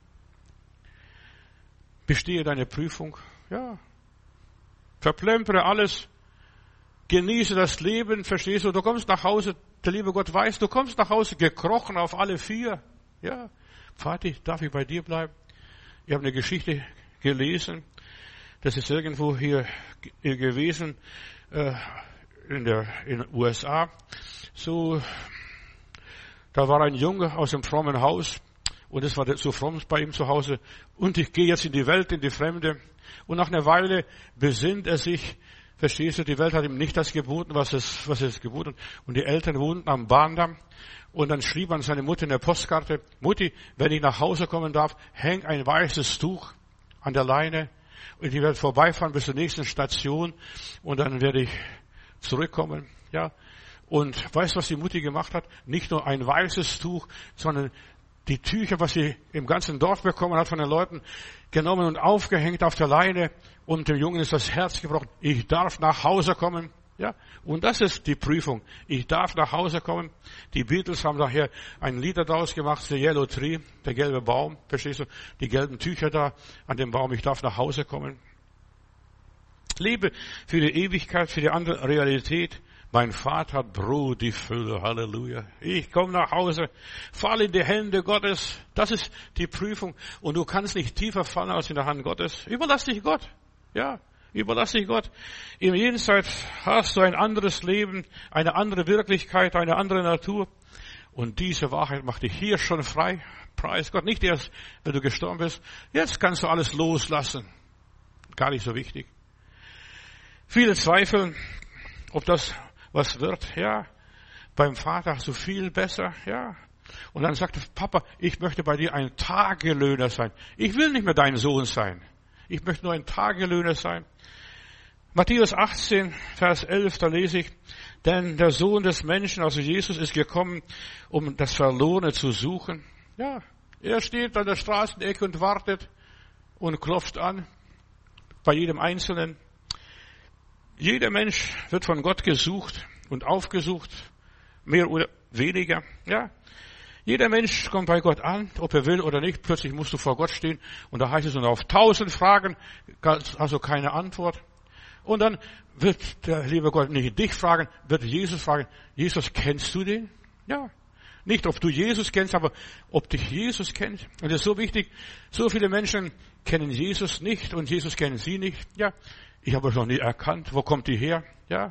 Bestehe deine Prüfung. Ja. Verplempere alles. Genieße das Leben. Verstehst du? Du kommst nach Hause. Der liebe Gott weiß, du kommst nach Hause gekrochen auf alle vier. Ja. Vati, darf ich bei dir bleiben? Ich habe eine Geschichte gelesen. Das ist irgendwo hier gewesen, in den USA. So, Da war ein Junge aus dem frommen Haus und es war so fromm bei ihm zu Hause. Und ich gehe jetzt in die Welt, in die Fremde. Und nach einer Weile besinnt er sich. Verstehst du, die Welt hat ihm nicht das geboten, was es geboten hat. Und die Eltern wohnten am Bahndamm. Und dann schrieb an seine Mutter in der Postkarte, Mutti, wenn ich nach Hause kommen darf, häng ein weißes Tuch an der Leine. Und ich werde vorbeifahren bis zur nächsten Station. Und dann werde ich zurückkommen. Ja. Und weißt du, was die Mutti gemacht hat? Nicht nur ein weißes Tuch, sondern die Tücher, was sie im ganzen Dorf bekommen hat von den Leuten, genommen und aufgehängt auf der Leine. Und dem Jungen ist das Herz gebrochen. Ich darf nach Hause kommen. Ja, und das ist die Prüfung. Ich darf nach Hause kommen. Die Beatles haben daher ein Lied daraus gemacht, The Yellow Tree, der gelbe Baum. Verstehst du? Die gelben Tücher da an dem Baum. Ich darf nach Hause kommen. Lebe für die Ewigkeit, für die andere Realität. Mein Vater hat Brot, die Fülle, Halleluja. Ich komme nach Hause, fall in die Hände Gottes. Das ist die Prüfung. Und du kannst nicht tiefer fallen als in der Hand Gottes. Überlass dich Gott. Ja, überlass dich Gott. Im Jenseits hast du ein anderes Leben, eine andere Wirklichkeit, eine andere Natur. Und diese Wahrheit macht dich hier schon frei. Preis Gott. Nicht erst, wenn du gestorben bist. Jetzt kannst du alles loslassen. Gar nicht so wichtig. Viele zweifeln, ob das was wird, ja. Beim Vater hast du viel besser, ja. Und dann sagt er, Papa, ich möchte bei dir ein Tagelöhner sein. Ich will nicht mehr dein Sohn sein. Ich möchte nur ein Tagelöhner sein. Matthäus 18, Vers 11, da lese ich, denn der Sohn des Menschen, also Jesus, ist gekommen, um das Verlorene zu suchen. Ja, er steht an der Straßenecke und wartet und klopft an, bei jedem Einzelnen. Jeder Mensch wird von Gott gesucht und aufgesucht, mehr oder weniger, ja. Jeder Mensch kommt bei Gott an, ob er will oder nicht. Plötzlich musst du vor Gott stehen und da heißt es, und auf 1000 Fragen hast du keine Antwort. Und dann wird der liebe Gott nicht dich fragen, wird Jesus fragen, Jesus, kennst du den? Ja. Nicht, ob du Jesus kennst, aber ob dich Jesus kennt. Und das ist so wichtig, so viele Menschen kennen Jesus nicht und Jesus kennen sie nicht. Ja. Ich habe es noch nie erkannt. Wo kommt die her? Ja.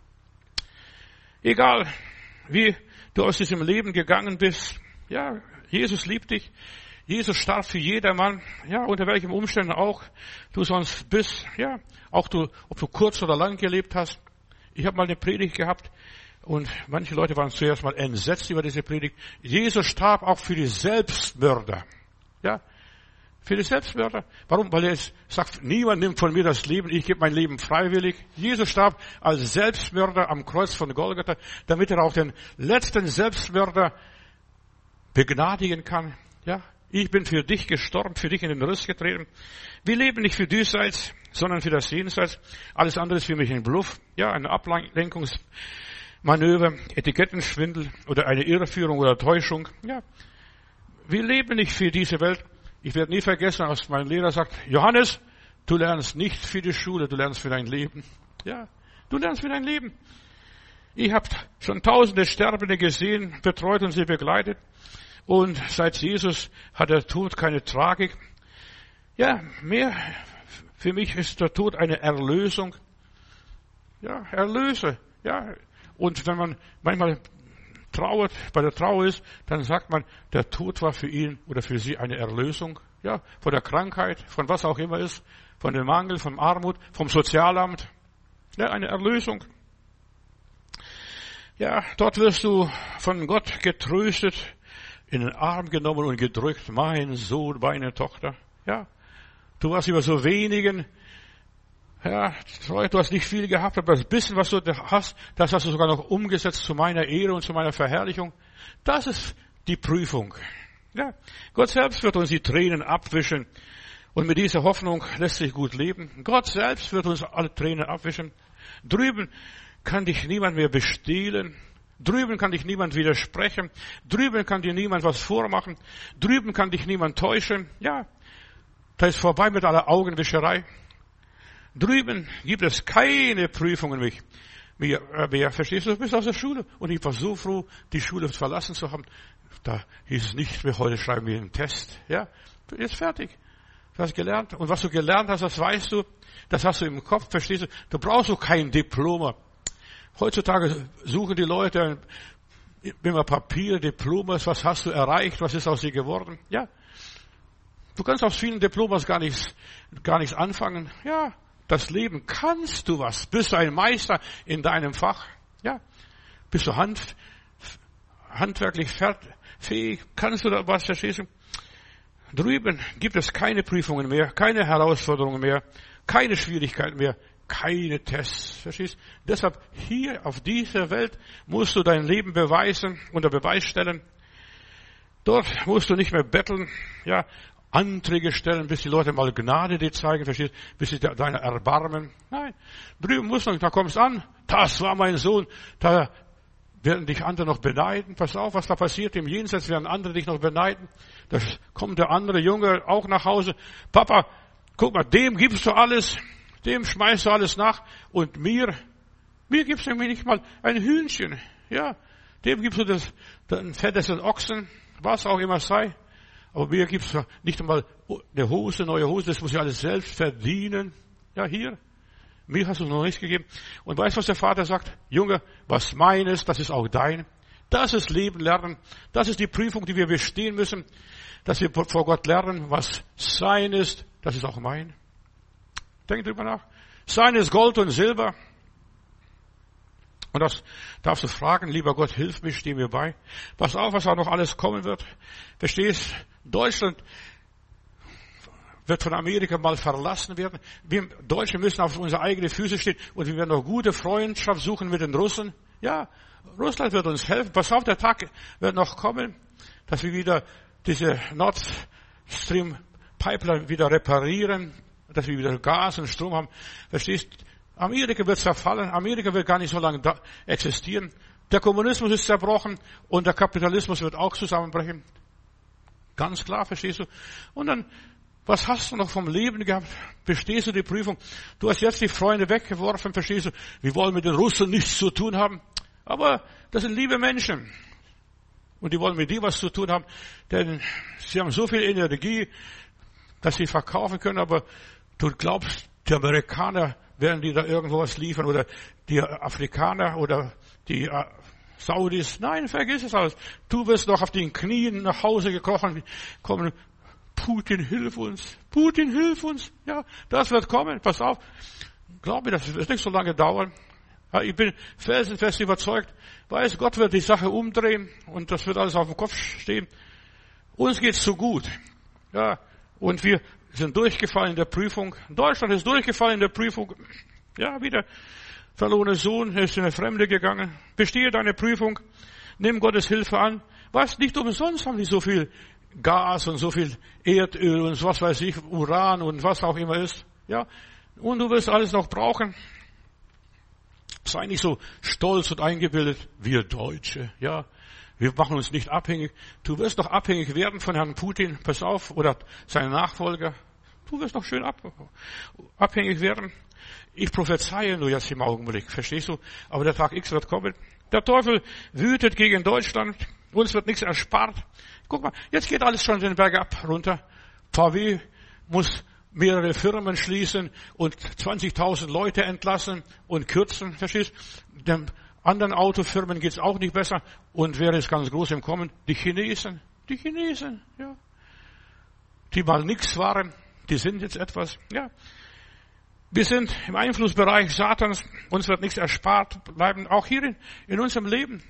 Egal, wie du aus diesem Leben gegangen bist. Ja, Jesus liebt dich. Jesus starb für jedermann. Ja, unter welchen Umständen auch du sonst bist. Ja, auch ob du kurz oder lang gelebt hast. Ich habe mal eine Predigt gehabt und manche Leute waren zuerst mal entsetzt über diese Predigt. Jesus starb auch für die Selbstmörder. Ja. Für die Selbstmörder. Warum? Weil er sagt, niemand nimmt von mir das Leben, ich gebe mein Leben freiwillig. Jesus starb als Selbstmörder am Kreuz von Golgatha, damit er auch den letzten Selbstmörder begnadigen kann. Ja, ich bin für dich gestorben, für dich in den Riss getreten. Wir leben nicht für diesseits, sondern für das Jenseits. Alles andere ist für mich ein Bluff, ja, ein Ablenkungsmanöver, Etikettenschwindel oder eine Irreführung oder Täuschung. Ja, wir leben nicht für diese Welt. Ich werde nie vergessen, als mein Lehrer sagt, Johannes, du lernst nicht für die Schule, du lernst für dein Leben. Ja, du lernst für dein Leben. Ich habe schon tausende Sterbende gesehen, betreut und sie begleitet. Und seit Jesus hat der Tod keine Tragik. Ja, mehr für mich ist der Tod eine Erlösung. Ja, Erlöse. Ja, und wenn man manchmal trauert, bei der Trauer ist, dann sagt man, der Tod war für ihn oder für sie eine Erlösung. Ja, von der Krankheit, von was auch immer ist, von dem Mangel, von Armut, vom Sozialamt. Ja, eine Erlösung. Ja, dort wirst du von Gott getröstet, in den Arm genommen und gedrückt. Mein Sohn, meine Tochter. Ja, du warst über so wenigen. Ja, du hast nicht viel gehabt, aber das bisschen, was du hast, das hast du sogar noch umgesetzt zu meiner Ehre und zu meiner Verherrlichung. Das ist die Prüfung. Ja, Gott selbst wird uns die Tränen abwischen. Und mit dieser Hoffnung lässt sich gut leben. Gott selbst wird uns alle Tränen abwischen. Drüben kann dich niemand mehr bestehlen. Drüben kann dich niemand widersprechen. Drüben kann dir niemand was vormachen. Drüben kann dich niemand täuschen. Ja, da ist vorbei mit aller Augenwischerei. Drüben gibt es keine Prüfungen mehr. Verstehst du, du bist aus der Schule. Und ich war so froh, die Schule verlassen zu haben. Da hieß es nicht mehr, heute schreiben wir einen Test. Ja, jetzt fertig. Du hast gelernt. Und was du gelernt hast, das weißt du. Das hast du im Kopf, verstehst du. Du brauchst auch kein Diplom. Heutzutage suchen die Leute immer Papier, Diplomas, was hast du erreicht, was ist aus dir geworden? Ja. Du kannst aus vielen Diplomas gar nichts anfangen. Ja. Das Leben, kannst du was? Bist du ein Meister in deinem Fach? Ja. Bist du handwerklich fähig? Kannst du da was, verstehst du? Drüben gibt es keine Prüfungen mehr, keine Herausforderungen mehr, keine Schwierigkeiten mehr, keine Tests, verstehst du? Deshalb hier auf dieser Welt musst du dein Leben beweisen, unter Beweis stellen. Dort musst du nicht mehr betteln, ja, Anträge stellen, bis die Leute mal Gnade dir zeigen, verstehst du? Bis sie deine erbarmen. Nein, drüben musst du, da kommst du an, das war mein Sohn, da werden dich andere noch beneiden. Pass auf, was da passiert. Im Jenseits werden andere dich noch beneiden. Da kommt der andere Junge auch nach Hause. Papa, guck mal, dem gibst du alles, dem schmeißt du alles nach. Und mir gibst du nicht mal ein Hühnchen. Ja, dem gibst du den fettesten Ochsen, was auch immer sei. Aber mir gibst du nicht einmal eine Hose, neue Hose, das muss ich alles selbst verdienen. Ja, hier. Mir hast du noch nichts gegeben. Und weißt du, was der Vater sagt? Junge, was meines, das ist auch dein. Das ist Leben lernen. Das ist die Prüfung, die wir bestehen müssen. Dass wir vor Gott lernen, was sein ist, das ist auch mein. Denk drüber nach. Sein ist Gold und Silber. Und das darfst du fragen, lieber Gott, hilf mir, steh mir bei. Pass auf, was auch noch alles kommen wird. Verstehst? Deutschland wird von Amerika mal verlassen werden. Wir Deutsche müssen auf unsere eigenen Füße stehen und wir werden noch gute Freundschaft suchen mit den Russen. Ja, Russland wird uns helfen. Pass auf, der Tag wird noch kommen, dass wir wieder diese Nord Stream Pipeline wieder reparieren, dass wir wieder Gas und Strom haben. Verstehst? Amerika wird zerfallen. Amerika wird gar nicht so lange existieren. Der Kommunismus ist zerbrochen und der Kapitalismus wird auch zusammenbrechen. Ganz klar, verstehst du? Und dann, was hast du noch vom Leben gehabt? Bestehst du die Prüfung? Du hast jetzt die Freunde weggeworfen, verstehst du? Wir wollen mit den Russen nichts zu tun haben. Aber das sind liebe Menschen. Und die wollen mit dir was zu tun haben. Denn sie haben so viel Energie, dass sie verkaufen können. Aber du glaubst, die Amerikaner werden dir da irgendwo was liefern. Oder die Afrikaner oder die Saudis. Nein, vergiss es alles. Du wirst noch auf den Knien nach Hause gekrochen kommen. Putin, hilf uns. Putin, hilf uns. Ja, das wird kommen. Pass auf. Glaub mir, das wird nicht so lange dauern. Ja, ich bin felsenfest überzeugt. Weiß, Gott wird die Sache umdrehen und das wird alles auf dem Kopf stehen. Uns geht's so gut. Ja, und wir sind durchgefallen in der Prüfung. Deutschland ist durchgefallen in der Prüfung. Ja, wieder verlorene Sohn ist in eine Fremde gegangen. Bestehe deine Prüfung. Nimm Gottes Hilfe an. Was? Nicht umsonst haben die so viel Gas und so viel Erdöl und was weiß ich, Uran und was auch immer ist. Ja. Und du wirst alles noch brauchen. Sei nicht so stolz und eingebildet. Wir Deutsche, ja. Wir machen uns nicht abhängig. Du wirst doch abhängig werden von Herrn Putin. Pass auf. Oder seinen Nachfolger. Du wirst doch schön abhängig werden. Ich prophezeie nur jetzt im Augenblick. Verstehst du? Aber der Tag X wird kommen. Der Teufel wütet gegen Deutschland. Uns wird nichts erspart. Guck mal, jetzt geht alles schon den Berg ab, runter. VW muss mehrere Firmen schließen und 20.000 Leute entlassen und kürzen, verstehst? Den anderen Autofirmen geht's auch nicht besser. Und wer ist ganz groß im Kommen? Die Chinesen, ja. Die mal nichts waren, die sind jetzt etwas, ja. Wir sind im Einflussbereich Satans, uns wird nichts erspart bleiben, auch hier in unserem Leben.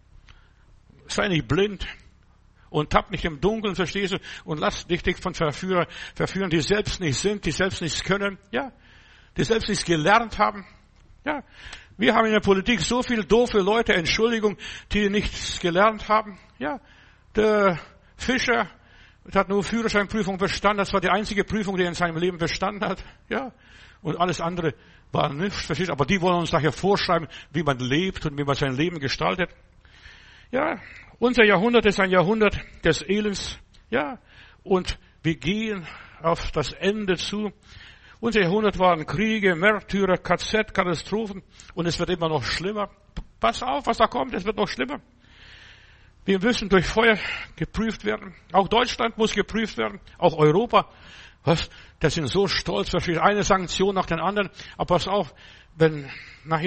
Sei nicht blind und tapp nicht im Dunkeln, verstehst du? Und lass dich von Verführern verführen, die selbst nicht sind, die selbst nichts können, ja? Die selbst nichts gelernt haben, ja? Wir haben in der Politik so viele doofe Leute, Entschuldigung, die nichts gelernt haben, ja? Der Fischer hat nur Führerscheinprüfung bestanden, das war die einzige Prüfung, die er in seinem Leben bestanden hat, ja? Und alles andere war nicht, verstehst du? Aber die wollen uns nachher vorschreiben, wie man lebt und wie man sein Leben gestaltet. Ja, unser Jahrhundert ist ein Jahrhundert des Elends. Ja, und wir gehen auf das Ende zu. Unser Jahrhundert waren Kriege, Märtyrer, KZ, Katastrophen und es wird immer noch schlimmer. Pass auf, was da kommt, es wird noch schlimmer. Wir müssen durch Feuer geprüft werden. Auch Deutschland muss geprüft werden. Auch Europa. Was? Das sind so stolz, eine Sanktion nach den anderen. Aber pass auf, wenn nachher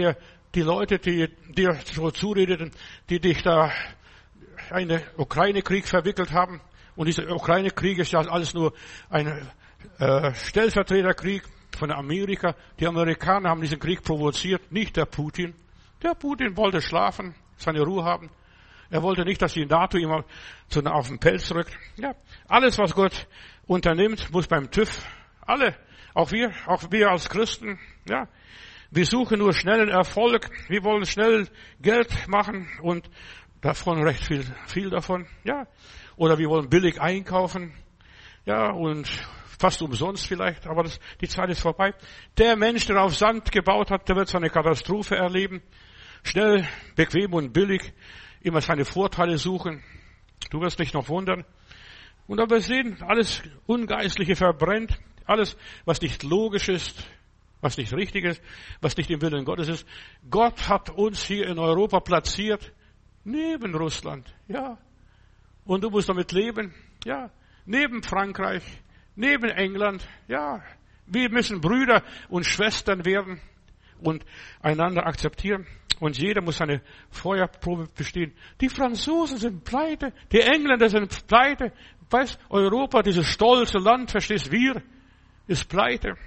die Leute, die dir so zuredeten, die dich da in den Ukraine-Krieg verwickelt haben. Und dieser Ukraine-Krieg ist ja alles nur ein Stellvertreterkrieg von Amerika. Die Amerikaner haben diesen Krieg provoziert, nicht der Putin. Der Putin wollte schlafen, seine Ruhe haben. Er wollte nicht, dass die NATO ihm auf den Pelz rückt. Ja, alles, was Gott unternimmt, muss beim TÜV. Alle, auch wir als Christen, ja. Wir suchen nur schnellen Erfolg. Wir wollen schnell Geld machen und davon recht viel davon, ja. Oder wir wollen billig einkaufen, ja, und fast umsonst vielleicht, aber die Zeit ist vorbei. Der Mensch, der auf Sand gebaut hat, der wird so eine Katastrophe erleben. Schnell, bequem und billig, immer seine Vorteile suchen. Du wirst dich noch wundern. Und aber wir sehen, alles Ungeistliche verbrennt, alles, was nicht logisch ist, was nicht richtig ist, was nicht im Willen Gottes ist. Gott hat uns hier in Europa platziert, neben Russland, ja. Und du musst damit leben, ja. Neben Frankreich, neben England, ja. Wir müssen Brüder und Schwestern werden und einander akzeptieren. Und jeder muss seine Feuerprobe bestehen. Die Franzosen sind pleite, die Engländer sind pleite. Weißt, Europa, dieses stolze Land, verstehst, wir, ist pleite.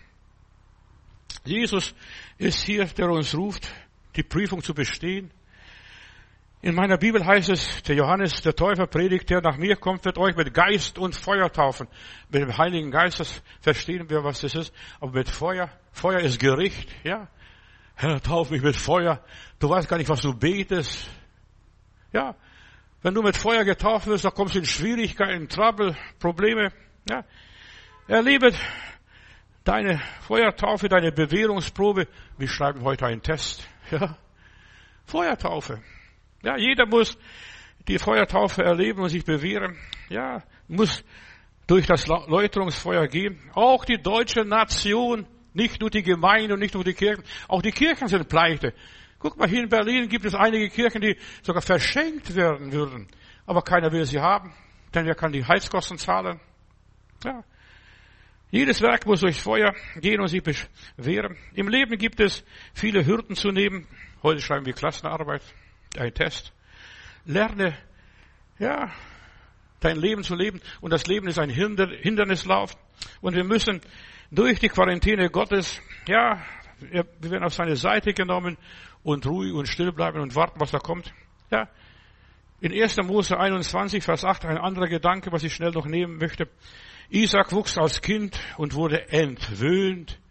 Jesus ist hier, der uns ruft, die Prüfung zu bestehen. In meiner Bibel heißt es, der Johannes, der Täufer, predigt, der nach mir kommt, wird euch mit Geist und Feuer taufen. Mit dem Heiligen Geist, das verstehen wir, was das ist. Aber mit Feuer ist Gericht, ja. Herr, tauf mich mit Feuer. Du weißt gar nicht, was du betest. Ja. Wenn du mit Feuer getauft wirst, dann kommst du in Schwierigkeiten, Trouble, Probleme, ja. Erlebe deine Feuertaufe, deine Bewährungsprobe. Wir schreiben heute einen Test, ja. Feuertaufe. Ja, jeder muss die Feuertaufe erleben und sich bewähren. Ja, muss durch das Läuterungsfeuer gehen. Auch die deutsche Nation, nicht nur die Gemeinde und nicht nur die Kirchen. Auch die Kirchen sind pleite. Guck mal, hier in Berlin gibt es einige Kirchen, die sogar verschenkt werden würden. Aber keiner will sie haben, denn wer kann die Heizkosten zahlen? Ja. Jedes Werk muss durch Feuer gehen und sich bewähren. Im Leben gibt es viele Hürden zu nehmen. Heute schreiben wir Klassenarbeit, ein Test. Lerne, ja, dein Leben zu leben. Und das Leben ist ein Hindernislauf. Und wir müssen durch die Quarantäne Gottes, ja, wir werden auf seine Seite genommen und ruhig und still bleiben und warten, was da kommt. Ja. In 1. Mose 21, Vers 8, ein anderer Gedanke, was ich schnell noch nehmen möchte. Isaac wuchs als Kind und wurde entwöhnt.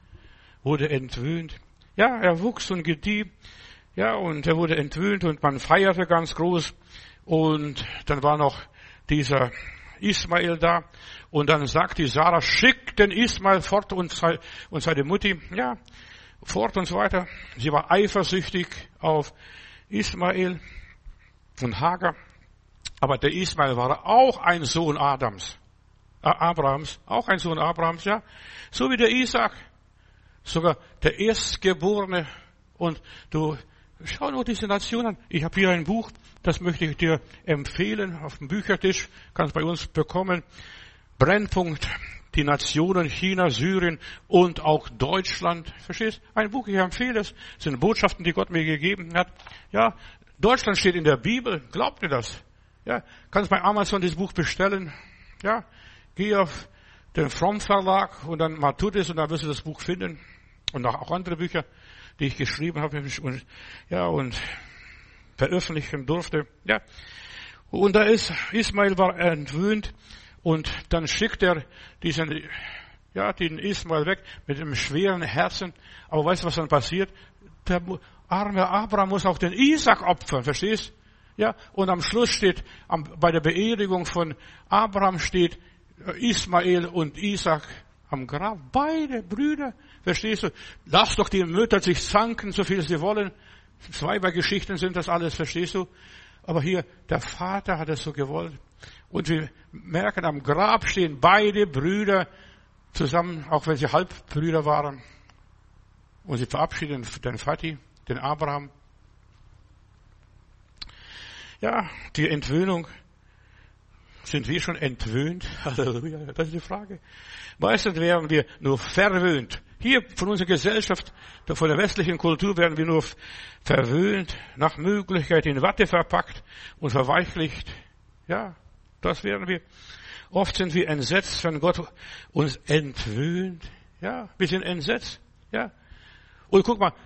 Ja, er wuchs und gedieh. Ja, und er wurde entwöhnt und man feierte ganz groß. Und dann war noch dieser Ismael da. Und dann sagt die Sarah, schick den Ismael fort und seine Mutti, ja, fort und so weiter. Sie war eifersüchtig auf Ismael und Hagar. Aber der Ismael war auch ein Sohn Abrahams, auch ein Sohn Abrahams, ja. So wie der Isaac, sogar der Erstgeborene. Und du, schau nur diese Nation an. Ich habe hier ein Buch, das möchte ich dir empfehlen, auf dem Büchertisch, kannst bei uns bekommen. Brennpunkt, die Nationen China, Syrien und auch Deutschland. Verstehst? Ein Buch, ich empfehle es. Das sind Botschaften, die Gott mir gegeben hat. Ja, Deutschland steht in der Bibel. Glaubt ihr das? Ja, kannst bei Amazon dieses Buch bestellen. Ja, geh auf den Fromm Verlag und dann mal tut es und dann wirst du das Buch finden. Und auch andere Bücher, die ich geschrieben habe und veröffentlichen durfte. Ja. Und da ist, Ismael war entwöhnt und dann schickt er den Ismael weg mit einem schweren Herzen. Aber weißt du, was dann passiert? Der arme Abraham muss auch den Isaac opfern, verstehst? Ja, und am Schluss steht, bei der Beerdigung von Abraham steht Ismael und Isaac am Grab. Beide Brüder, verstehst du? Lass doch die Mütter sich zanken, so viel sie wollen. Weibergeschichten sind das alles, verstehst du? Aber hier, der Vater hat es so gewollt. Und wir merken, am Grab stehen beide Brüder zusammen, auch wenn sie Halbbrüder waren. Und sie verabschieden den Vati, den Abraham. Ja, die Entwöhnung. Sind wir schon entwöhnt? Halleluja, das ist die Frage. Meistens wären wir nur verwöhnt. Hier von unserer Gesellschaft, von der westlichen Kultur werden wir nur verwöhnt, nach Möglichkeit in Watte verpackt und verweichlicht. Ja, das werden wir. Oft sind wir entsetzt, wenn Gott uns entwöhnt. Ja, wir sind entsetzt. Ja. Und guck mal,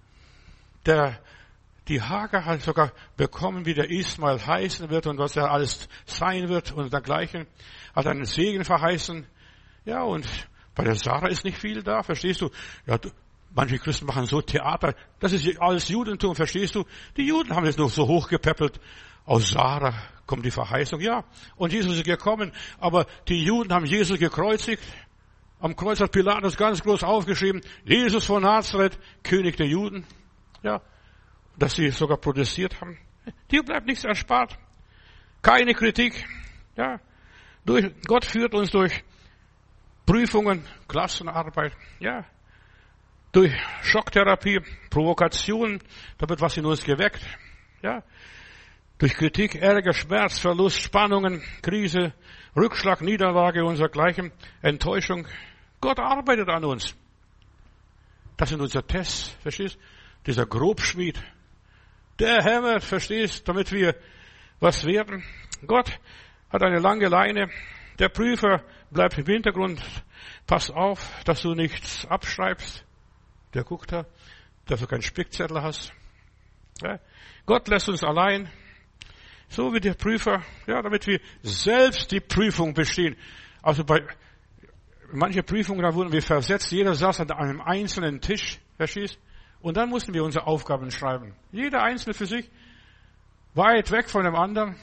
die Hagar hat sogar bekommen, wie der Ismael heißen wird und was er alles sein wird und dergleichen. Hat einen Segen verheißen. Ja, und bei der Sarah ist nicht viel da, verstehst du? Ja, manche Christen machen so Theater. Das ist alles Judentum, verstehst du? Die Juden haben es noch so hochgepäppelt. Aus Sarah kommt die Verheißung. Ja, und Jesus ist gekommen, aber die Juden haben Jesus gekreuzigt. Am Kreuz hat Pilatus ganz groß aufgeschrieben, Jesus von Nazareth, König der Juden. Ja, dass sie sogar protestiert haben. Dir bleibt nichts erspart. Keine Kritik. Ja, Gott führt uns durch Prüfungen, Klassenarbeit, ja, durch Schocktherapie, Provokation, da wird was in uns geweckt, ja, durch Kritik, Ärger, Schmerz, Verlust, Spannungen, Krise, Rückschlag, Niederlage und dergleichen, Enttäuschung. Gott arbeitet an uns. Das sind unsere Tests, verstehst? Dieser Grobschmied, der hämmert, verstehst, damit wir was werden. Gott hat eine lange Leine. Der Prüfer bleibt im Hintergrund. Pass auf, dass du nichts abschreibst. Der guckt da, dass du keinen Spickzettel hast. Ja. Gott lässt uns allein. So wie der Prüfer, ja, damit wir selbst die Prüfung bestehen. Also bei manchen Prüfungen, da wurden wir versetzt. Jeder saß an einem einzelnen Tisch, verstehst? Und dann mussten wir unsere Aufgaben schreiben. Jeder einzelne für sich, weit weg von dem anderen.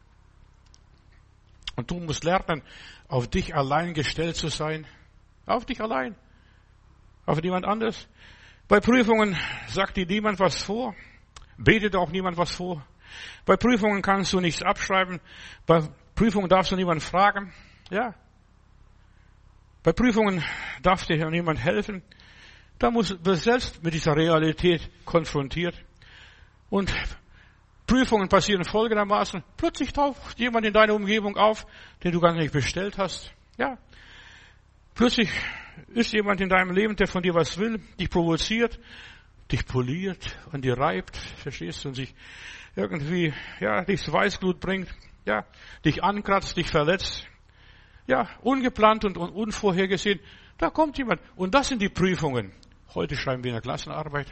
Und du musst lernen, auf dich allein gestellt zu sein. Auf dich allein. Auf niemand anderes. Bei Prüfungen sagt dir niemand was vor. Betet auch niemand was vor. Bei Prüfungen kannst du nichts abschreiben. Bei Prüfungen darfst du niemanden fragen. Ja. Bei Prüfungen darf dir niemand helfen. Da musst du selbst mit dieser Realität konfrontiert. Und Prüfungen passieren folgendermaßen. Plötzlich taucht jemand in deiner Umgebung auf, den du gar nicht bestellt hast. Ja. Plötzlich ist jemand in deinem Leben, der von dir was will, dich provoziert, dich poliert und dir reibt, verstehst du, und sich irgendwie, ja, dich ins Weißglut bringt, ja, dich ankratzt, dich verletzt. Ja, ungeplant und unvorhergesehen. Da kommt jemand. Und das sind die Prüfungen. Heute schreiben wir in der Klassenarbeit.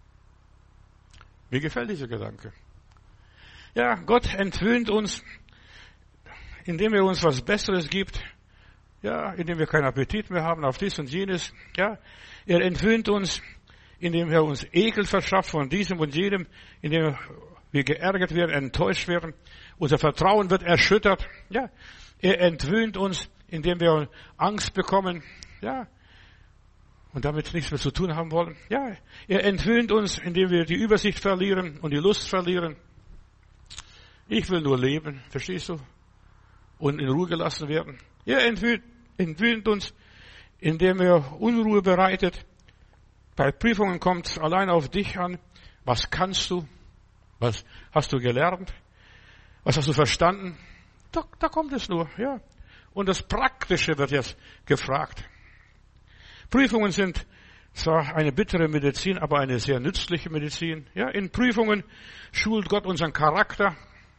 Mir gefällt dieser Gedanke. Ja, Gott entwöhnt uns, indem er uns was Besseres gibt. Ja, indem wir keinen Appetit mehr haben auf dies und jenes. Ja, er entwöhnt uns, indem er uns Ekel verschafft von diesem und jenem, indem wir geärgert werden, enttäuscht werden. Unser Vertrauen wird erschüttert. Ja, er entwöhnt uns, indem wir Angst bekommen. Ja, und damit nichts mehr zu tun haben wollen. Ja, er entwöhnt uns, indem wir die Übersicht verlieren und die Lust verlieren. Ich will nur leben, verstehst du? Und in Ruhe gelassen werden. Er entwöhnt uns, indem er Unruhe bereitet. Bei Prüfungen kommt es allein auf dich an. Was kannst du? Was hast du gelernt? Was hast du verstanden? Da kommt es nur, ja. Und das Praktische wird jetzt gefragt. Prüfungen sind zwar eine bittere Medizin, aber eine sehr nützliche Medizin. Ja, in Prüfungen schult Gott unseren Charakter.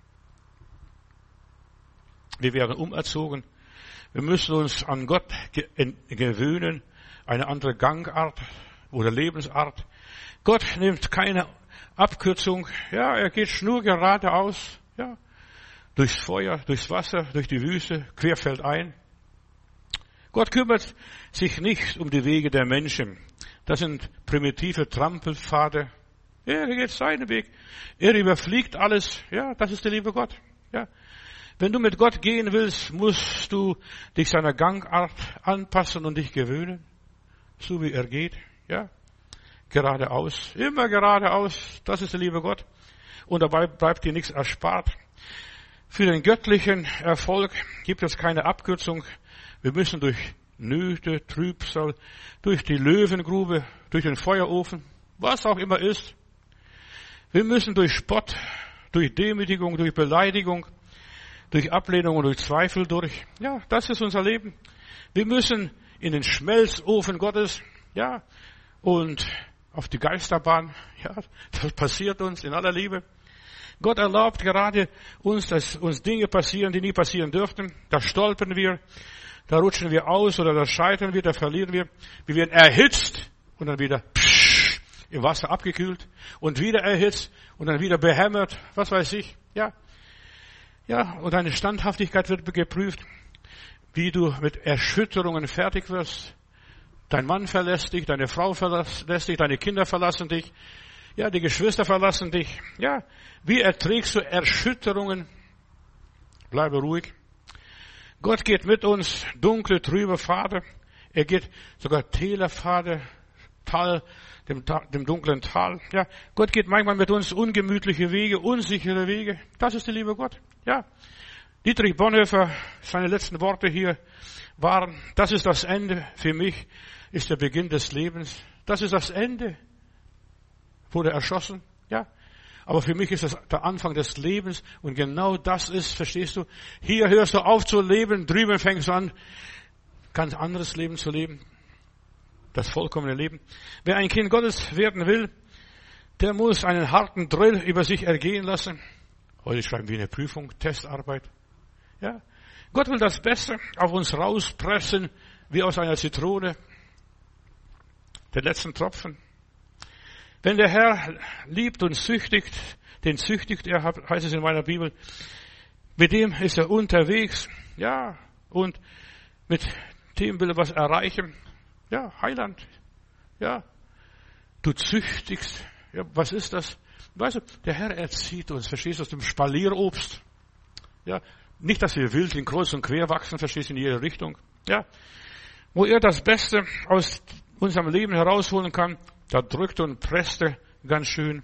Wir werden umerzogen. Wir müssen uns an Gott gewöhnen, eine andere Gangart oder Lebensart. Gott nimmt keine Abkürzung. Ja, er geht schnurgeradeaus. Ja, durchs Feuer, durchs Wasser, durch die Wüste, querfeldein. Gott kümmert sich nicht um die Wege der Menschen. Das sind primitive Trampelpfade. Er geht seinen Weg. Er überfliegt alles. Ja, das ist der liebe Gott. Ja. Wenn du mit Gott gehen willst, musst du dich seiner Gangart anpassen und dich gewöhnen. So wie er geht. Ja. Geradeaus. Immer geradeaus. Das ist der liebe Gott. Und dabei bleibt dir nichts erspart. Für den göttlichen Erfolg gibt es keine Abkürzung. Wir müssen durch Nöte, Trübsal, durch die Löwengrube, durch den Feuerofen, was auch immer ist. Wir müssen durch Spott, durch Demütigung, durch Beleidigung, durch Ablehnung und durch Zweifel durch. Ja, das ist unser Leben. Wir müssen in den Schmelzofen Gottes. Ja. Und auf die Geisterbahn. Ja, das passiert uns in aller Liebe. Gott erlaubt gerade uns, dass uns Dinge passieren, die nie passieren dürften. Da stolpern wir, da rutschen wir aus oder da scheitern wir, da verlieren wir. Wir werden erhitzt und dann wieder im Wasser abgekühlt und wieder erhitzt und dann wieder behämmert, was weiß ich. Ja, ja, und deine Standhaftigkeit wird geprüft, wie du mit Erschütterungen fertig wirst. Dein Mann verlässt dich, deine Frau verlässt dich, deine Kinder verlassen dich. Ja, die Geschwister verlassen dich. Ja, wie erträgst du Erschütterungen? Bleibe ruhig. Gott geht mit uns dunkle, trübe Pfade. Er geht sogar Tälerpfade, dem dunklen Tal. Ja, Gott geht manchmal mit uns ungemütliche Wege, unsichere Wege. Das ist die Liebe Gott. Ja, Dietrich Bonhoeffer, seine letzten Worte hier waren: Das ist das Ende. Für mich ist der Beginn des Lebens. Das ist das Ende. Wurde erschossen, ja. Aber für mich ist das der Anfang des Lebens. Und genau das ist, verstehst du, hier hörst du auf zu leben, drüben fängst du an, ganz anderes Leben zu leben. Das vollkommene Leben. Wer ein Kind Gottes werden will, der muss einen harten Drill über sich ergehen lassen. Heute schreiben wir eine Prüfung, Testarbeit. Ja. Gott will das Beste auf uns rauspressen, wie aus einer Zitrone. Den letzten Tropfen. Wenn der Herr liebt und züchtigt, den züchtigt er, heißt es in meiner Bibel, mit dem ist er unterwegs, ja, und mit dem will er was erreichen, ja, Heiland, ja, du züchtigst, ja, was ist das? Weißt du, der Herr erzieht uns, verstehst du, aus dem Spalierobst, ja, nicht, dass wir wild in kreuz und quer wachsen, verstehst du, in jede Richtung, ja, wo er das Beste aus unserem Leben herausholen kann. Da drückte und presste ganz schön.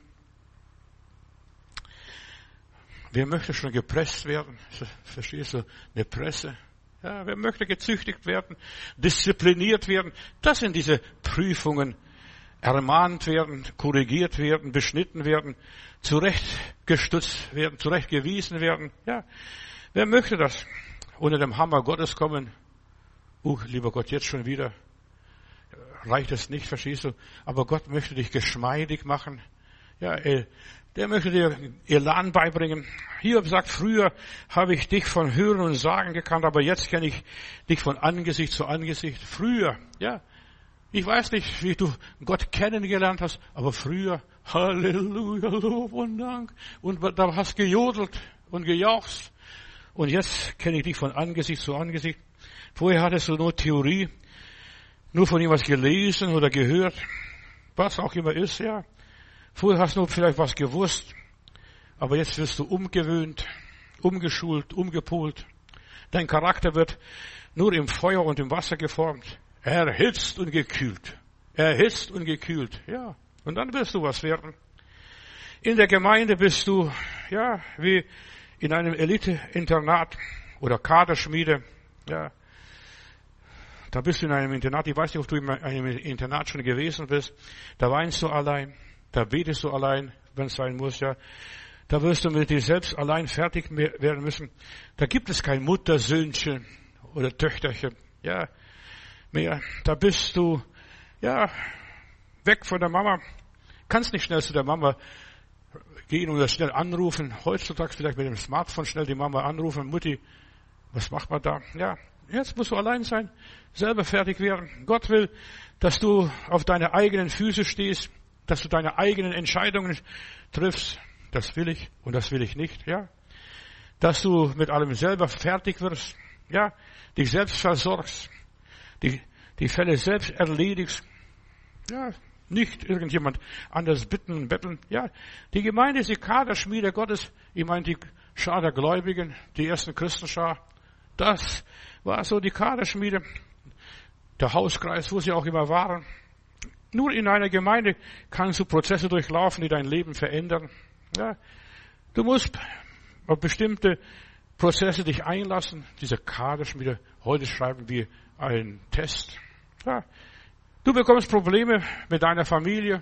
Wer möchte schon gepresst werden? Verstehst du? Eine Presse. Ja, wer möchte gezüchtigt werden? Diszipliniert werden? Das sind diese Prüfungen. Ermahnt werden, korrigiert werden, beschnitten werden, zurechtgestutzt werden, zurechtgewiesen werden. Ja, wer möchte das? Unter dem Hammer Gottes kommen. Lieber Gott, jetzt schon wieder. Reicht es nicht, verstehst du? Aber Gott möchte dich geschmeidig machen. Ja, der möchte dir Elan beibringen. Hiob sagt, früher habe ich dich von Hören und Sagen gekannt, aber jetzt kenne ich dich von Angesicht zu Angesicht. Früher, ja. Ich weiß nicht, wie du Gott kennengelernt hast, aber früher, Halleluja, Lob und Dank. Und da hast gejodelt und gejauchzt. Und jetzt kenne ich dich von Angesicht zu Angesicht. Vorher hattest du nur Theorie. Nur von ihm was gelesen oder gehört, was auch immer ist, ja. Vorher hast du vielleicht was gewusst, aber jetzt wirst du umgewöhnt, umgeschult, umgepolt. Dein Charakter wird nur im Feuer und im Wasser geformt. Erhitzt und gekühlt. Erhitzt und gekühlt, ja. Und dann wirst du was werden. In der Gemeinde bist du, ja, wie in einem Elite-Internat oder Kaderschmiede, ja. Da bist du in einem Internat, ich weiß nicht, ob du in einem Internat schon gewesen bist. Da weinst du allein, da betest du allein, wenn es sein muss, ja. Da wirst du mit dir selbst allein fertig werden müssen. Da gibt es kein Muttersöhnchen oder Töchterchen, ja, mehr. Da bist du, ja, weg von der Mama. Kannst nicht schnell zu der Mama gehen oder schnell anrufen. Heutzutage vielleicht mit dem Smartphone schnell die Mama anrufen. Mutti, was macht man da? Ja. Jetzt musst du allein sein, selber fertig werden. Gott will, dass du auf deine eigenen Füße stehst, dass du deine eigenen Entscheidungen triffst. Das will ich und das will ich nicht, ja. Dass du mit allem selber fertig wirst, ja. Dich selbst versorgst, die Fälle selbst erledigst, ja. Nicht irgendjemand anders bitten und betteln, ja. Die Gemeinde ist die Kaderschmiede Gottes. Ich meine die Schar der Gläubigen, die ersten Christenschar. Das war so die Kaderschmiede, der Hauskreis, wo sie auch immer waren. Nur in einer Gemeinde kannst du Prozesse durchlaufen, die dein Leben verändern. Ja, du musst auf bestimmte Prozesse dich einlassen. Diese Kaderschmiede, heute schreiben wir einen Test. Ja, du bekommst Probleme mit deiner Familie,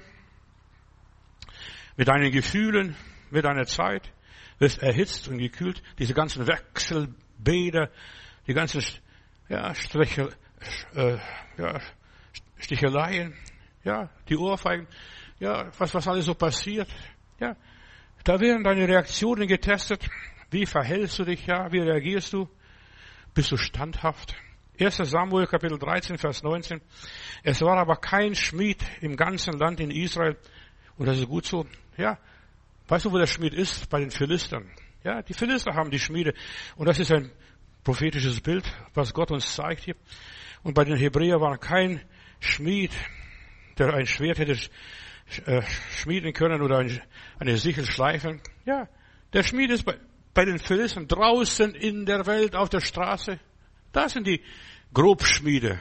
mit deinen Gefühlen, mit deiner Zeit, wirst erhitzt und gekühlt. Diese ganzen Wechselbäder, die ganzen Sticheleien, ja, die Ohrfeigen, ja, was alles so passiert, ja. Da werden deine Reaktionen getestet. Wie verhältst du dich, ja, wie reagierst du? Bist du standhaft? 1. Samuel, Kapitel 13, Vers 19. Es war aber kein Schmied im ganzen Land in Israel. Und das ist gut so. Ja, weißt du, wo der Schmied ist? Bei den Philistern. Ja, die Philister haben die Schmiede. Und das ist ein prophetisches Bild, was Gott uns zeigt hier. Und bei den Hebräern war kein Schmied, der ein Schwert hätte schmieden können oder eine Sichel schleifen. Ja, der Schmied ist bei den Philistern draußen in der Welt auf der Straße. Das sind die Grobschmiede.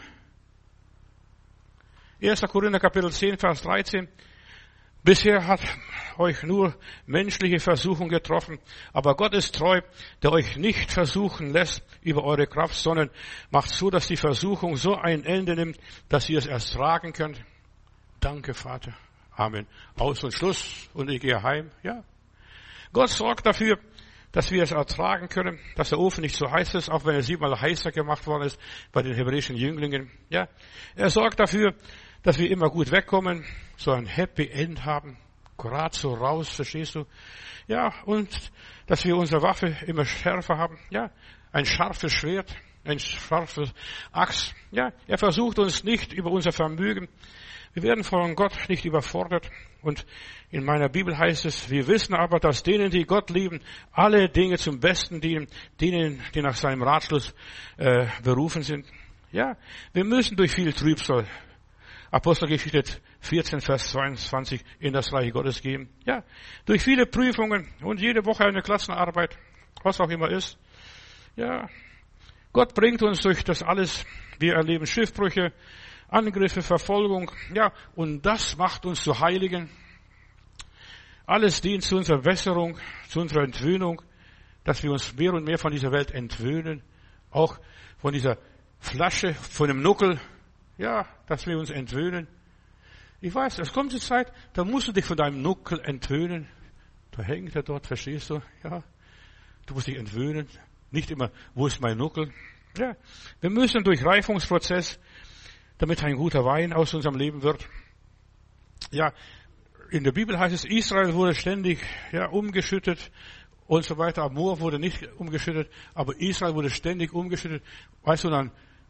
1. Korinther Kapitel 10, Vers 13. Bisher hat euch nur menschliche Versuchung getroffen, aber Gott ist treu, der euch nicht versuchen lässt über eure Kraft, sondern macht so, dass die Versuchung so ein Ende nimmt, dass ihr es ertragen könnt. Danke, Vater. Amen. Aus und Schluss und ich gehe heim. Ja. Gott sorgt dafür, dass wir es ertragen können, dass der Ofen nicht so heiß ist, auch wenn er 7-mal heißer gemacht worden ist bei den hebräischen Jünglingen. Ja. Er sorgt dafür, dass wir immer gut wegkommen, so ein Happy End haben, gerade so raus, verstehst du? Ja, und dass wir unsere Waffe immer schärfer haben. Ja, ein scharfes Schwert, ein scharfes Axt. Ja, er versucht uns nicht über unser Vermögen. Wir werden von Gott nicht überfordert. Und in meiner Bibel heißt es, wir wissen aber, dass denen, die Gott lieben, alle Dinge zum Besten dienen, denen, die nach seinem Ratschluss berufen sind. Ja, wir müssen durch viel Trübsal, Apostelgeschichte 14, Vers 22, in das Reich Gottes gehen. Ja, durch viele Prüfungen und jede Woche eine Klassenarbeit, was auch immer ist. Ja, Gott bringt uns durch das alles. Wir erleben Schiffbrüche, Angriffe, Verfolgung, ja, und das macht uns zu Heiligen. Alles dient zu unserer Besserung, zu unserer Entwöhnung, dass wir uns mehr und mehr von dieser Welt entwöhnen, auch von dieser Flasche, von dem Nuckel, ja, dass wir uns entwöhnen. Ich weiß, es kommt die Zeit, da musst du dich von deinem Nuckel entwöhnen. Da hängt er dort, verstehst du? Ja, du musst dich entwöhnen. Nicht immer, wo ist mein Nuckel? Ja, wir müssen durch Reifungsprozess, damit ein guter Wein aus unserem Leben wird. Ja, in der Bibel heißt es, Israel wurde ständig, ja, umgeschüttet und so weiter. Amor wurde nicht umgeschüttet, aber Israel wurde ständig umgeschüttet. Weißt du, dann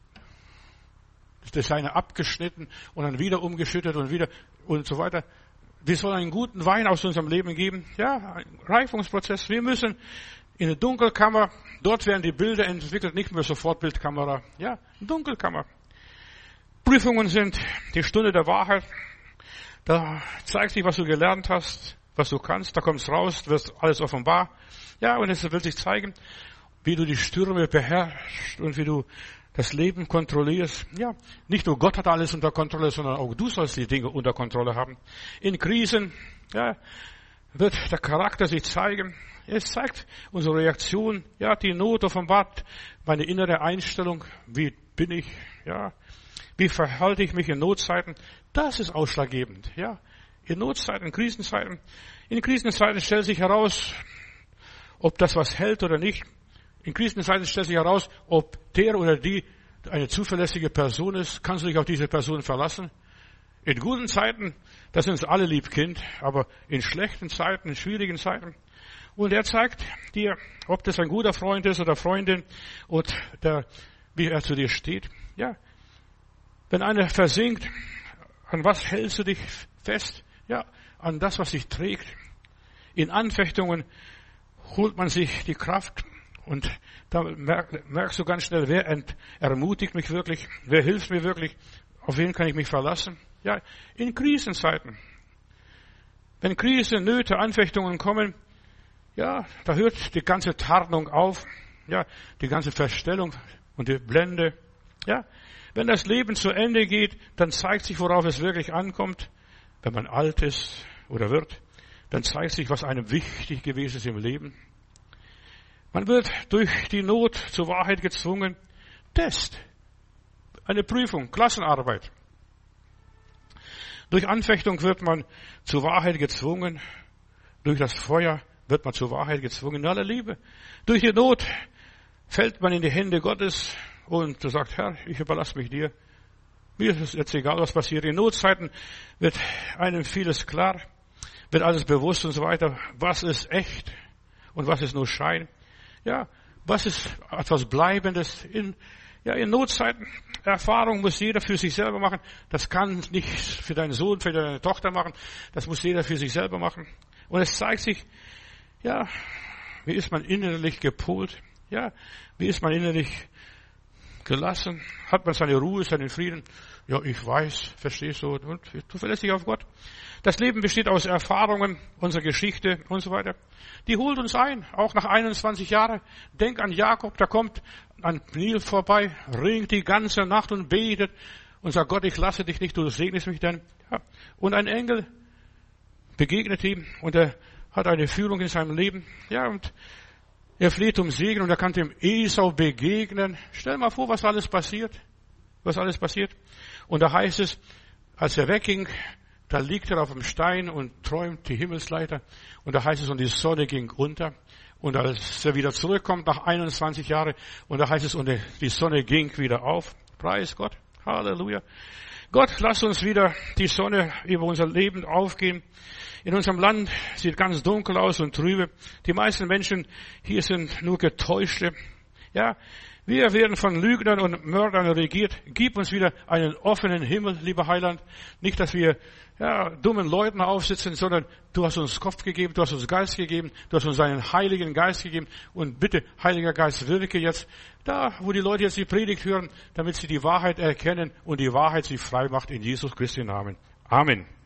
das Seine abgeschnitten und dann wieder umgeschüttet und wieder und so weiter. Wir sollen einen guten Wein aus unserem Leben geben. Ja, ein Reifungsprozess. Wir müssen in eine Dunkelkammer, dort werden die Bilder entwickelt, nicht mehr sofort Bildkamera. Ja, Dunkelkammer. Prüfungen sind die Stunde der Wahrheit. Da zeigt sich, was du gelernt hast, was du kannst. Da kommst raus, wirst alles offenbar. Ja, und es wird sich zeigen, wie du die Stürme beherrschst und wie du das Leben kontrollierst. Ja, nicht nur Gott hat alles unter Kontrolle, sondern auch du sollst die Dinge unter Kontrolle haben. In Krisen, ja, wird der Charakter sich zeigen. Es zeigt unsere Reaktion. Ja, die Not offenbart meine innere Einstellung. Wie bin ich? Ja, wie verhalte ich mich in Notzeiten? Das ist ausschlaggebend. Ja, in Notzeiten, in Krisenzeiten. In Krisenzeiten stellt sich heraus, ob das was hält oder nicht. In Krisenzeiten stellt sich heraus, ob der oder die eine zuverlässige Person ist. Kannst du dich auf diese Person verlassen? In guten Zeiten, da sind uns alle lieb Kind, aber in schlechten Zeiten, in schwierigen Zeiten. Und er zeigt dir, ob das ein guter Freund ist oder Freundin und wie er zu dir steht. Ja, wenn einer versinkt, an was hältst du dich fest? Ja, an das, was dich trägt. In Anfechtungen holt man sich die Kraft. Und da merkst du ganz schnell, wer ermutigt mich wirklich, wer hilft mir wirklich, auf wen kann ich mich verlassen. Ja, in Krisenzeiten. Wenn Krisen, Nöte, Anfechtungen kommen, ja, da hört die ganze Tarnung auf, ja, die ganze Verstellung und die Blende. Ja, wenn das Leben zu Ende geht, dann zeigt sich, worauf es wirklich ankommt. Wenn man alt ist oder wird, dann zeigt sich, was einem wichtig gewesen ist im Leben. Man wird durch die Not zur Wahrheit gezwungen. Test. Eine Prüfung, Klassenarbeit. Durch Anfechtung wird man zur Wahrheit gezwungen. Durch das Feuer wird man zur Wahrheit gezwungen. In aller Liebe. Durch die Not fällt man in die Hände Gottes und sagt, Herr, ich überlasse mich dir. Mir ist es jetzt egal, was passiert. In Notzeiten wird einem vieles klar, wird alles bewusst und so weiter. Was ist echt und was ist nur Schein? Ja, was ist etwas Bleibendes? In Notzeiten, Erfahrung muss jeder für sich selber machen. Das kann nicht für deinen Sohn, für deine Tochter machen. Das muss jeder für sich selber machen. Und es zeigt sich, ja, wie ist man innerlich gepolt? Ja, wie ist man innerlich gelassen? Hat man seine Ruhe, seinen Frieden? Ja, ich weiß, verstehst du? Und du verlässt dich auf Gott. Das Leben besteht aus Erfahrungen, unserer Geschichte und so weiter. Die holt uns ein, auch nach 21 Jahren. Denk an Jakob, der kommt an Nil vorbei, ringt die ganze Nacht und betet und sagt, Gott, ich lasse dich nicht, du segnest mich denn. Ja. Und ein Engel begegnet ihm und er hat eine Führung in seinem Leben. Ja, und er fleht um Segen und er kann dem Esau begegnen. Stell mal vor, was alles passiert. Und da heißt es, als er wegging, da liegt er auf dem Stein und träumt die Himmelsleiter. Und da heißt es, und die Sonne ging unter. Und als er wieder zurückkommt nach 21 Jahren, und da heißt es, und die Sonne ging wieder auf. Preis Gott. Halleluja. Gott, lass uns wieder die Sonne über unser Leben aufgehen. In unserem Land sieht ganz dunkel aus und trübe. Die meisten Menschen hier sind nur Getäuschte. Ja, wir werden von Lügnern und Mördern regiert. Gib uns wieder einen offenen Himmel, lieber Heiland. Nicht, dass wir dummen Leuten aufsitzen, sondern du hast uns Kopf gegeben, du hast uns Geist gegeben, du hast uns deinen Heiligen Geist gegeben. Und bitte, Heiliger Geist, wirke jetzt da, wo die Leute jetzt die Predigt hören, damit sie die Wahrheit erkennen und die Wahrheit sie frei macht in Jesus Christi Namen. Amen.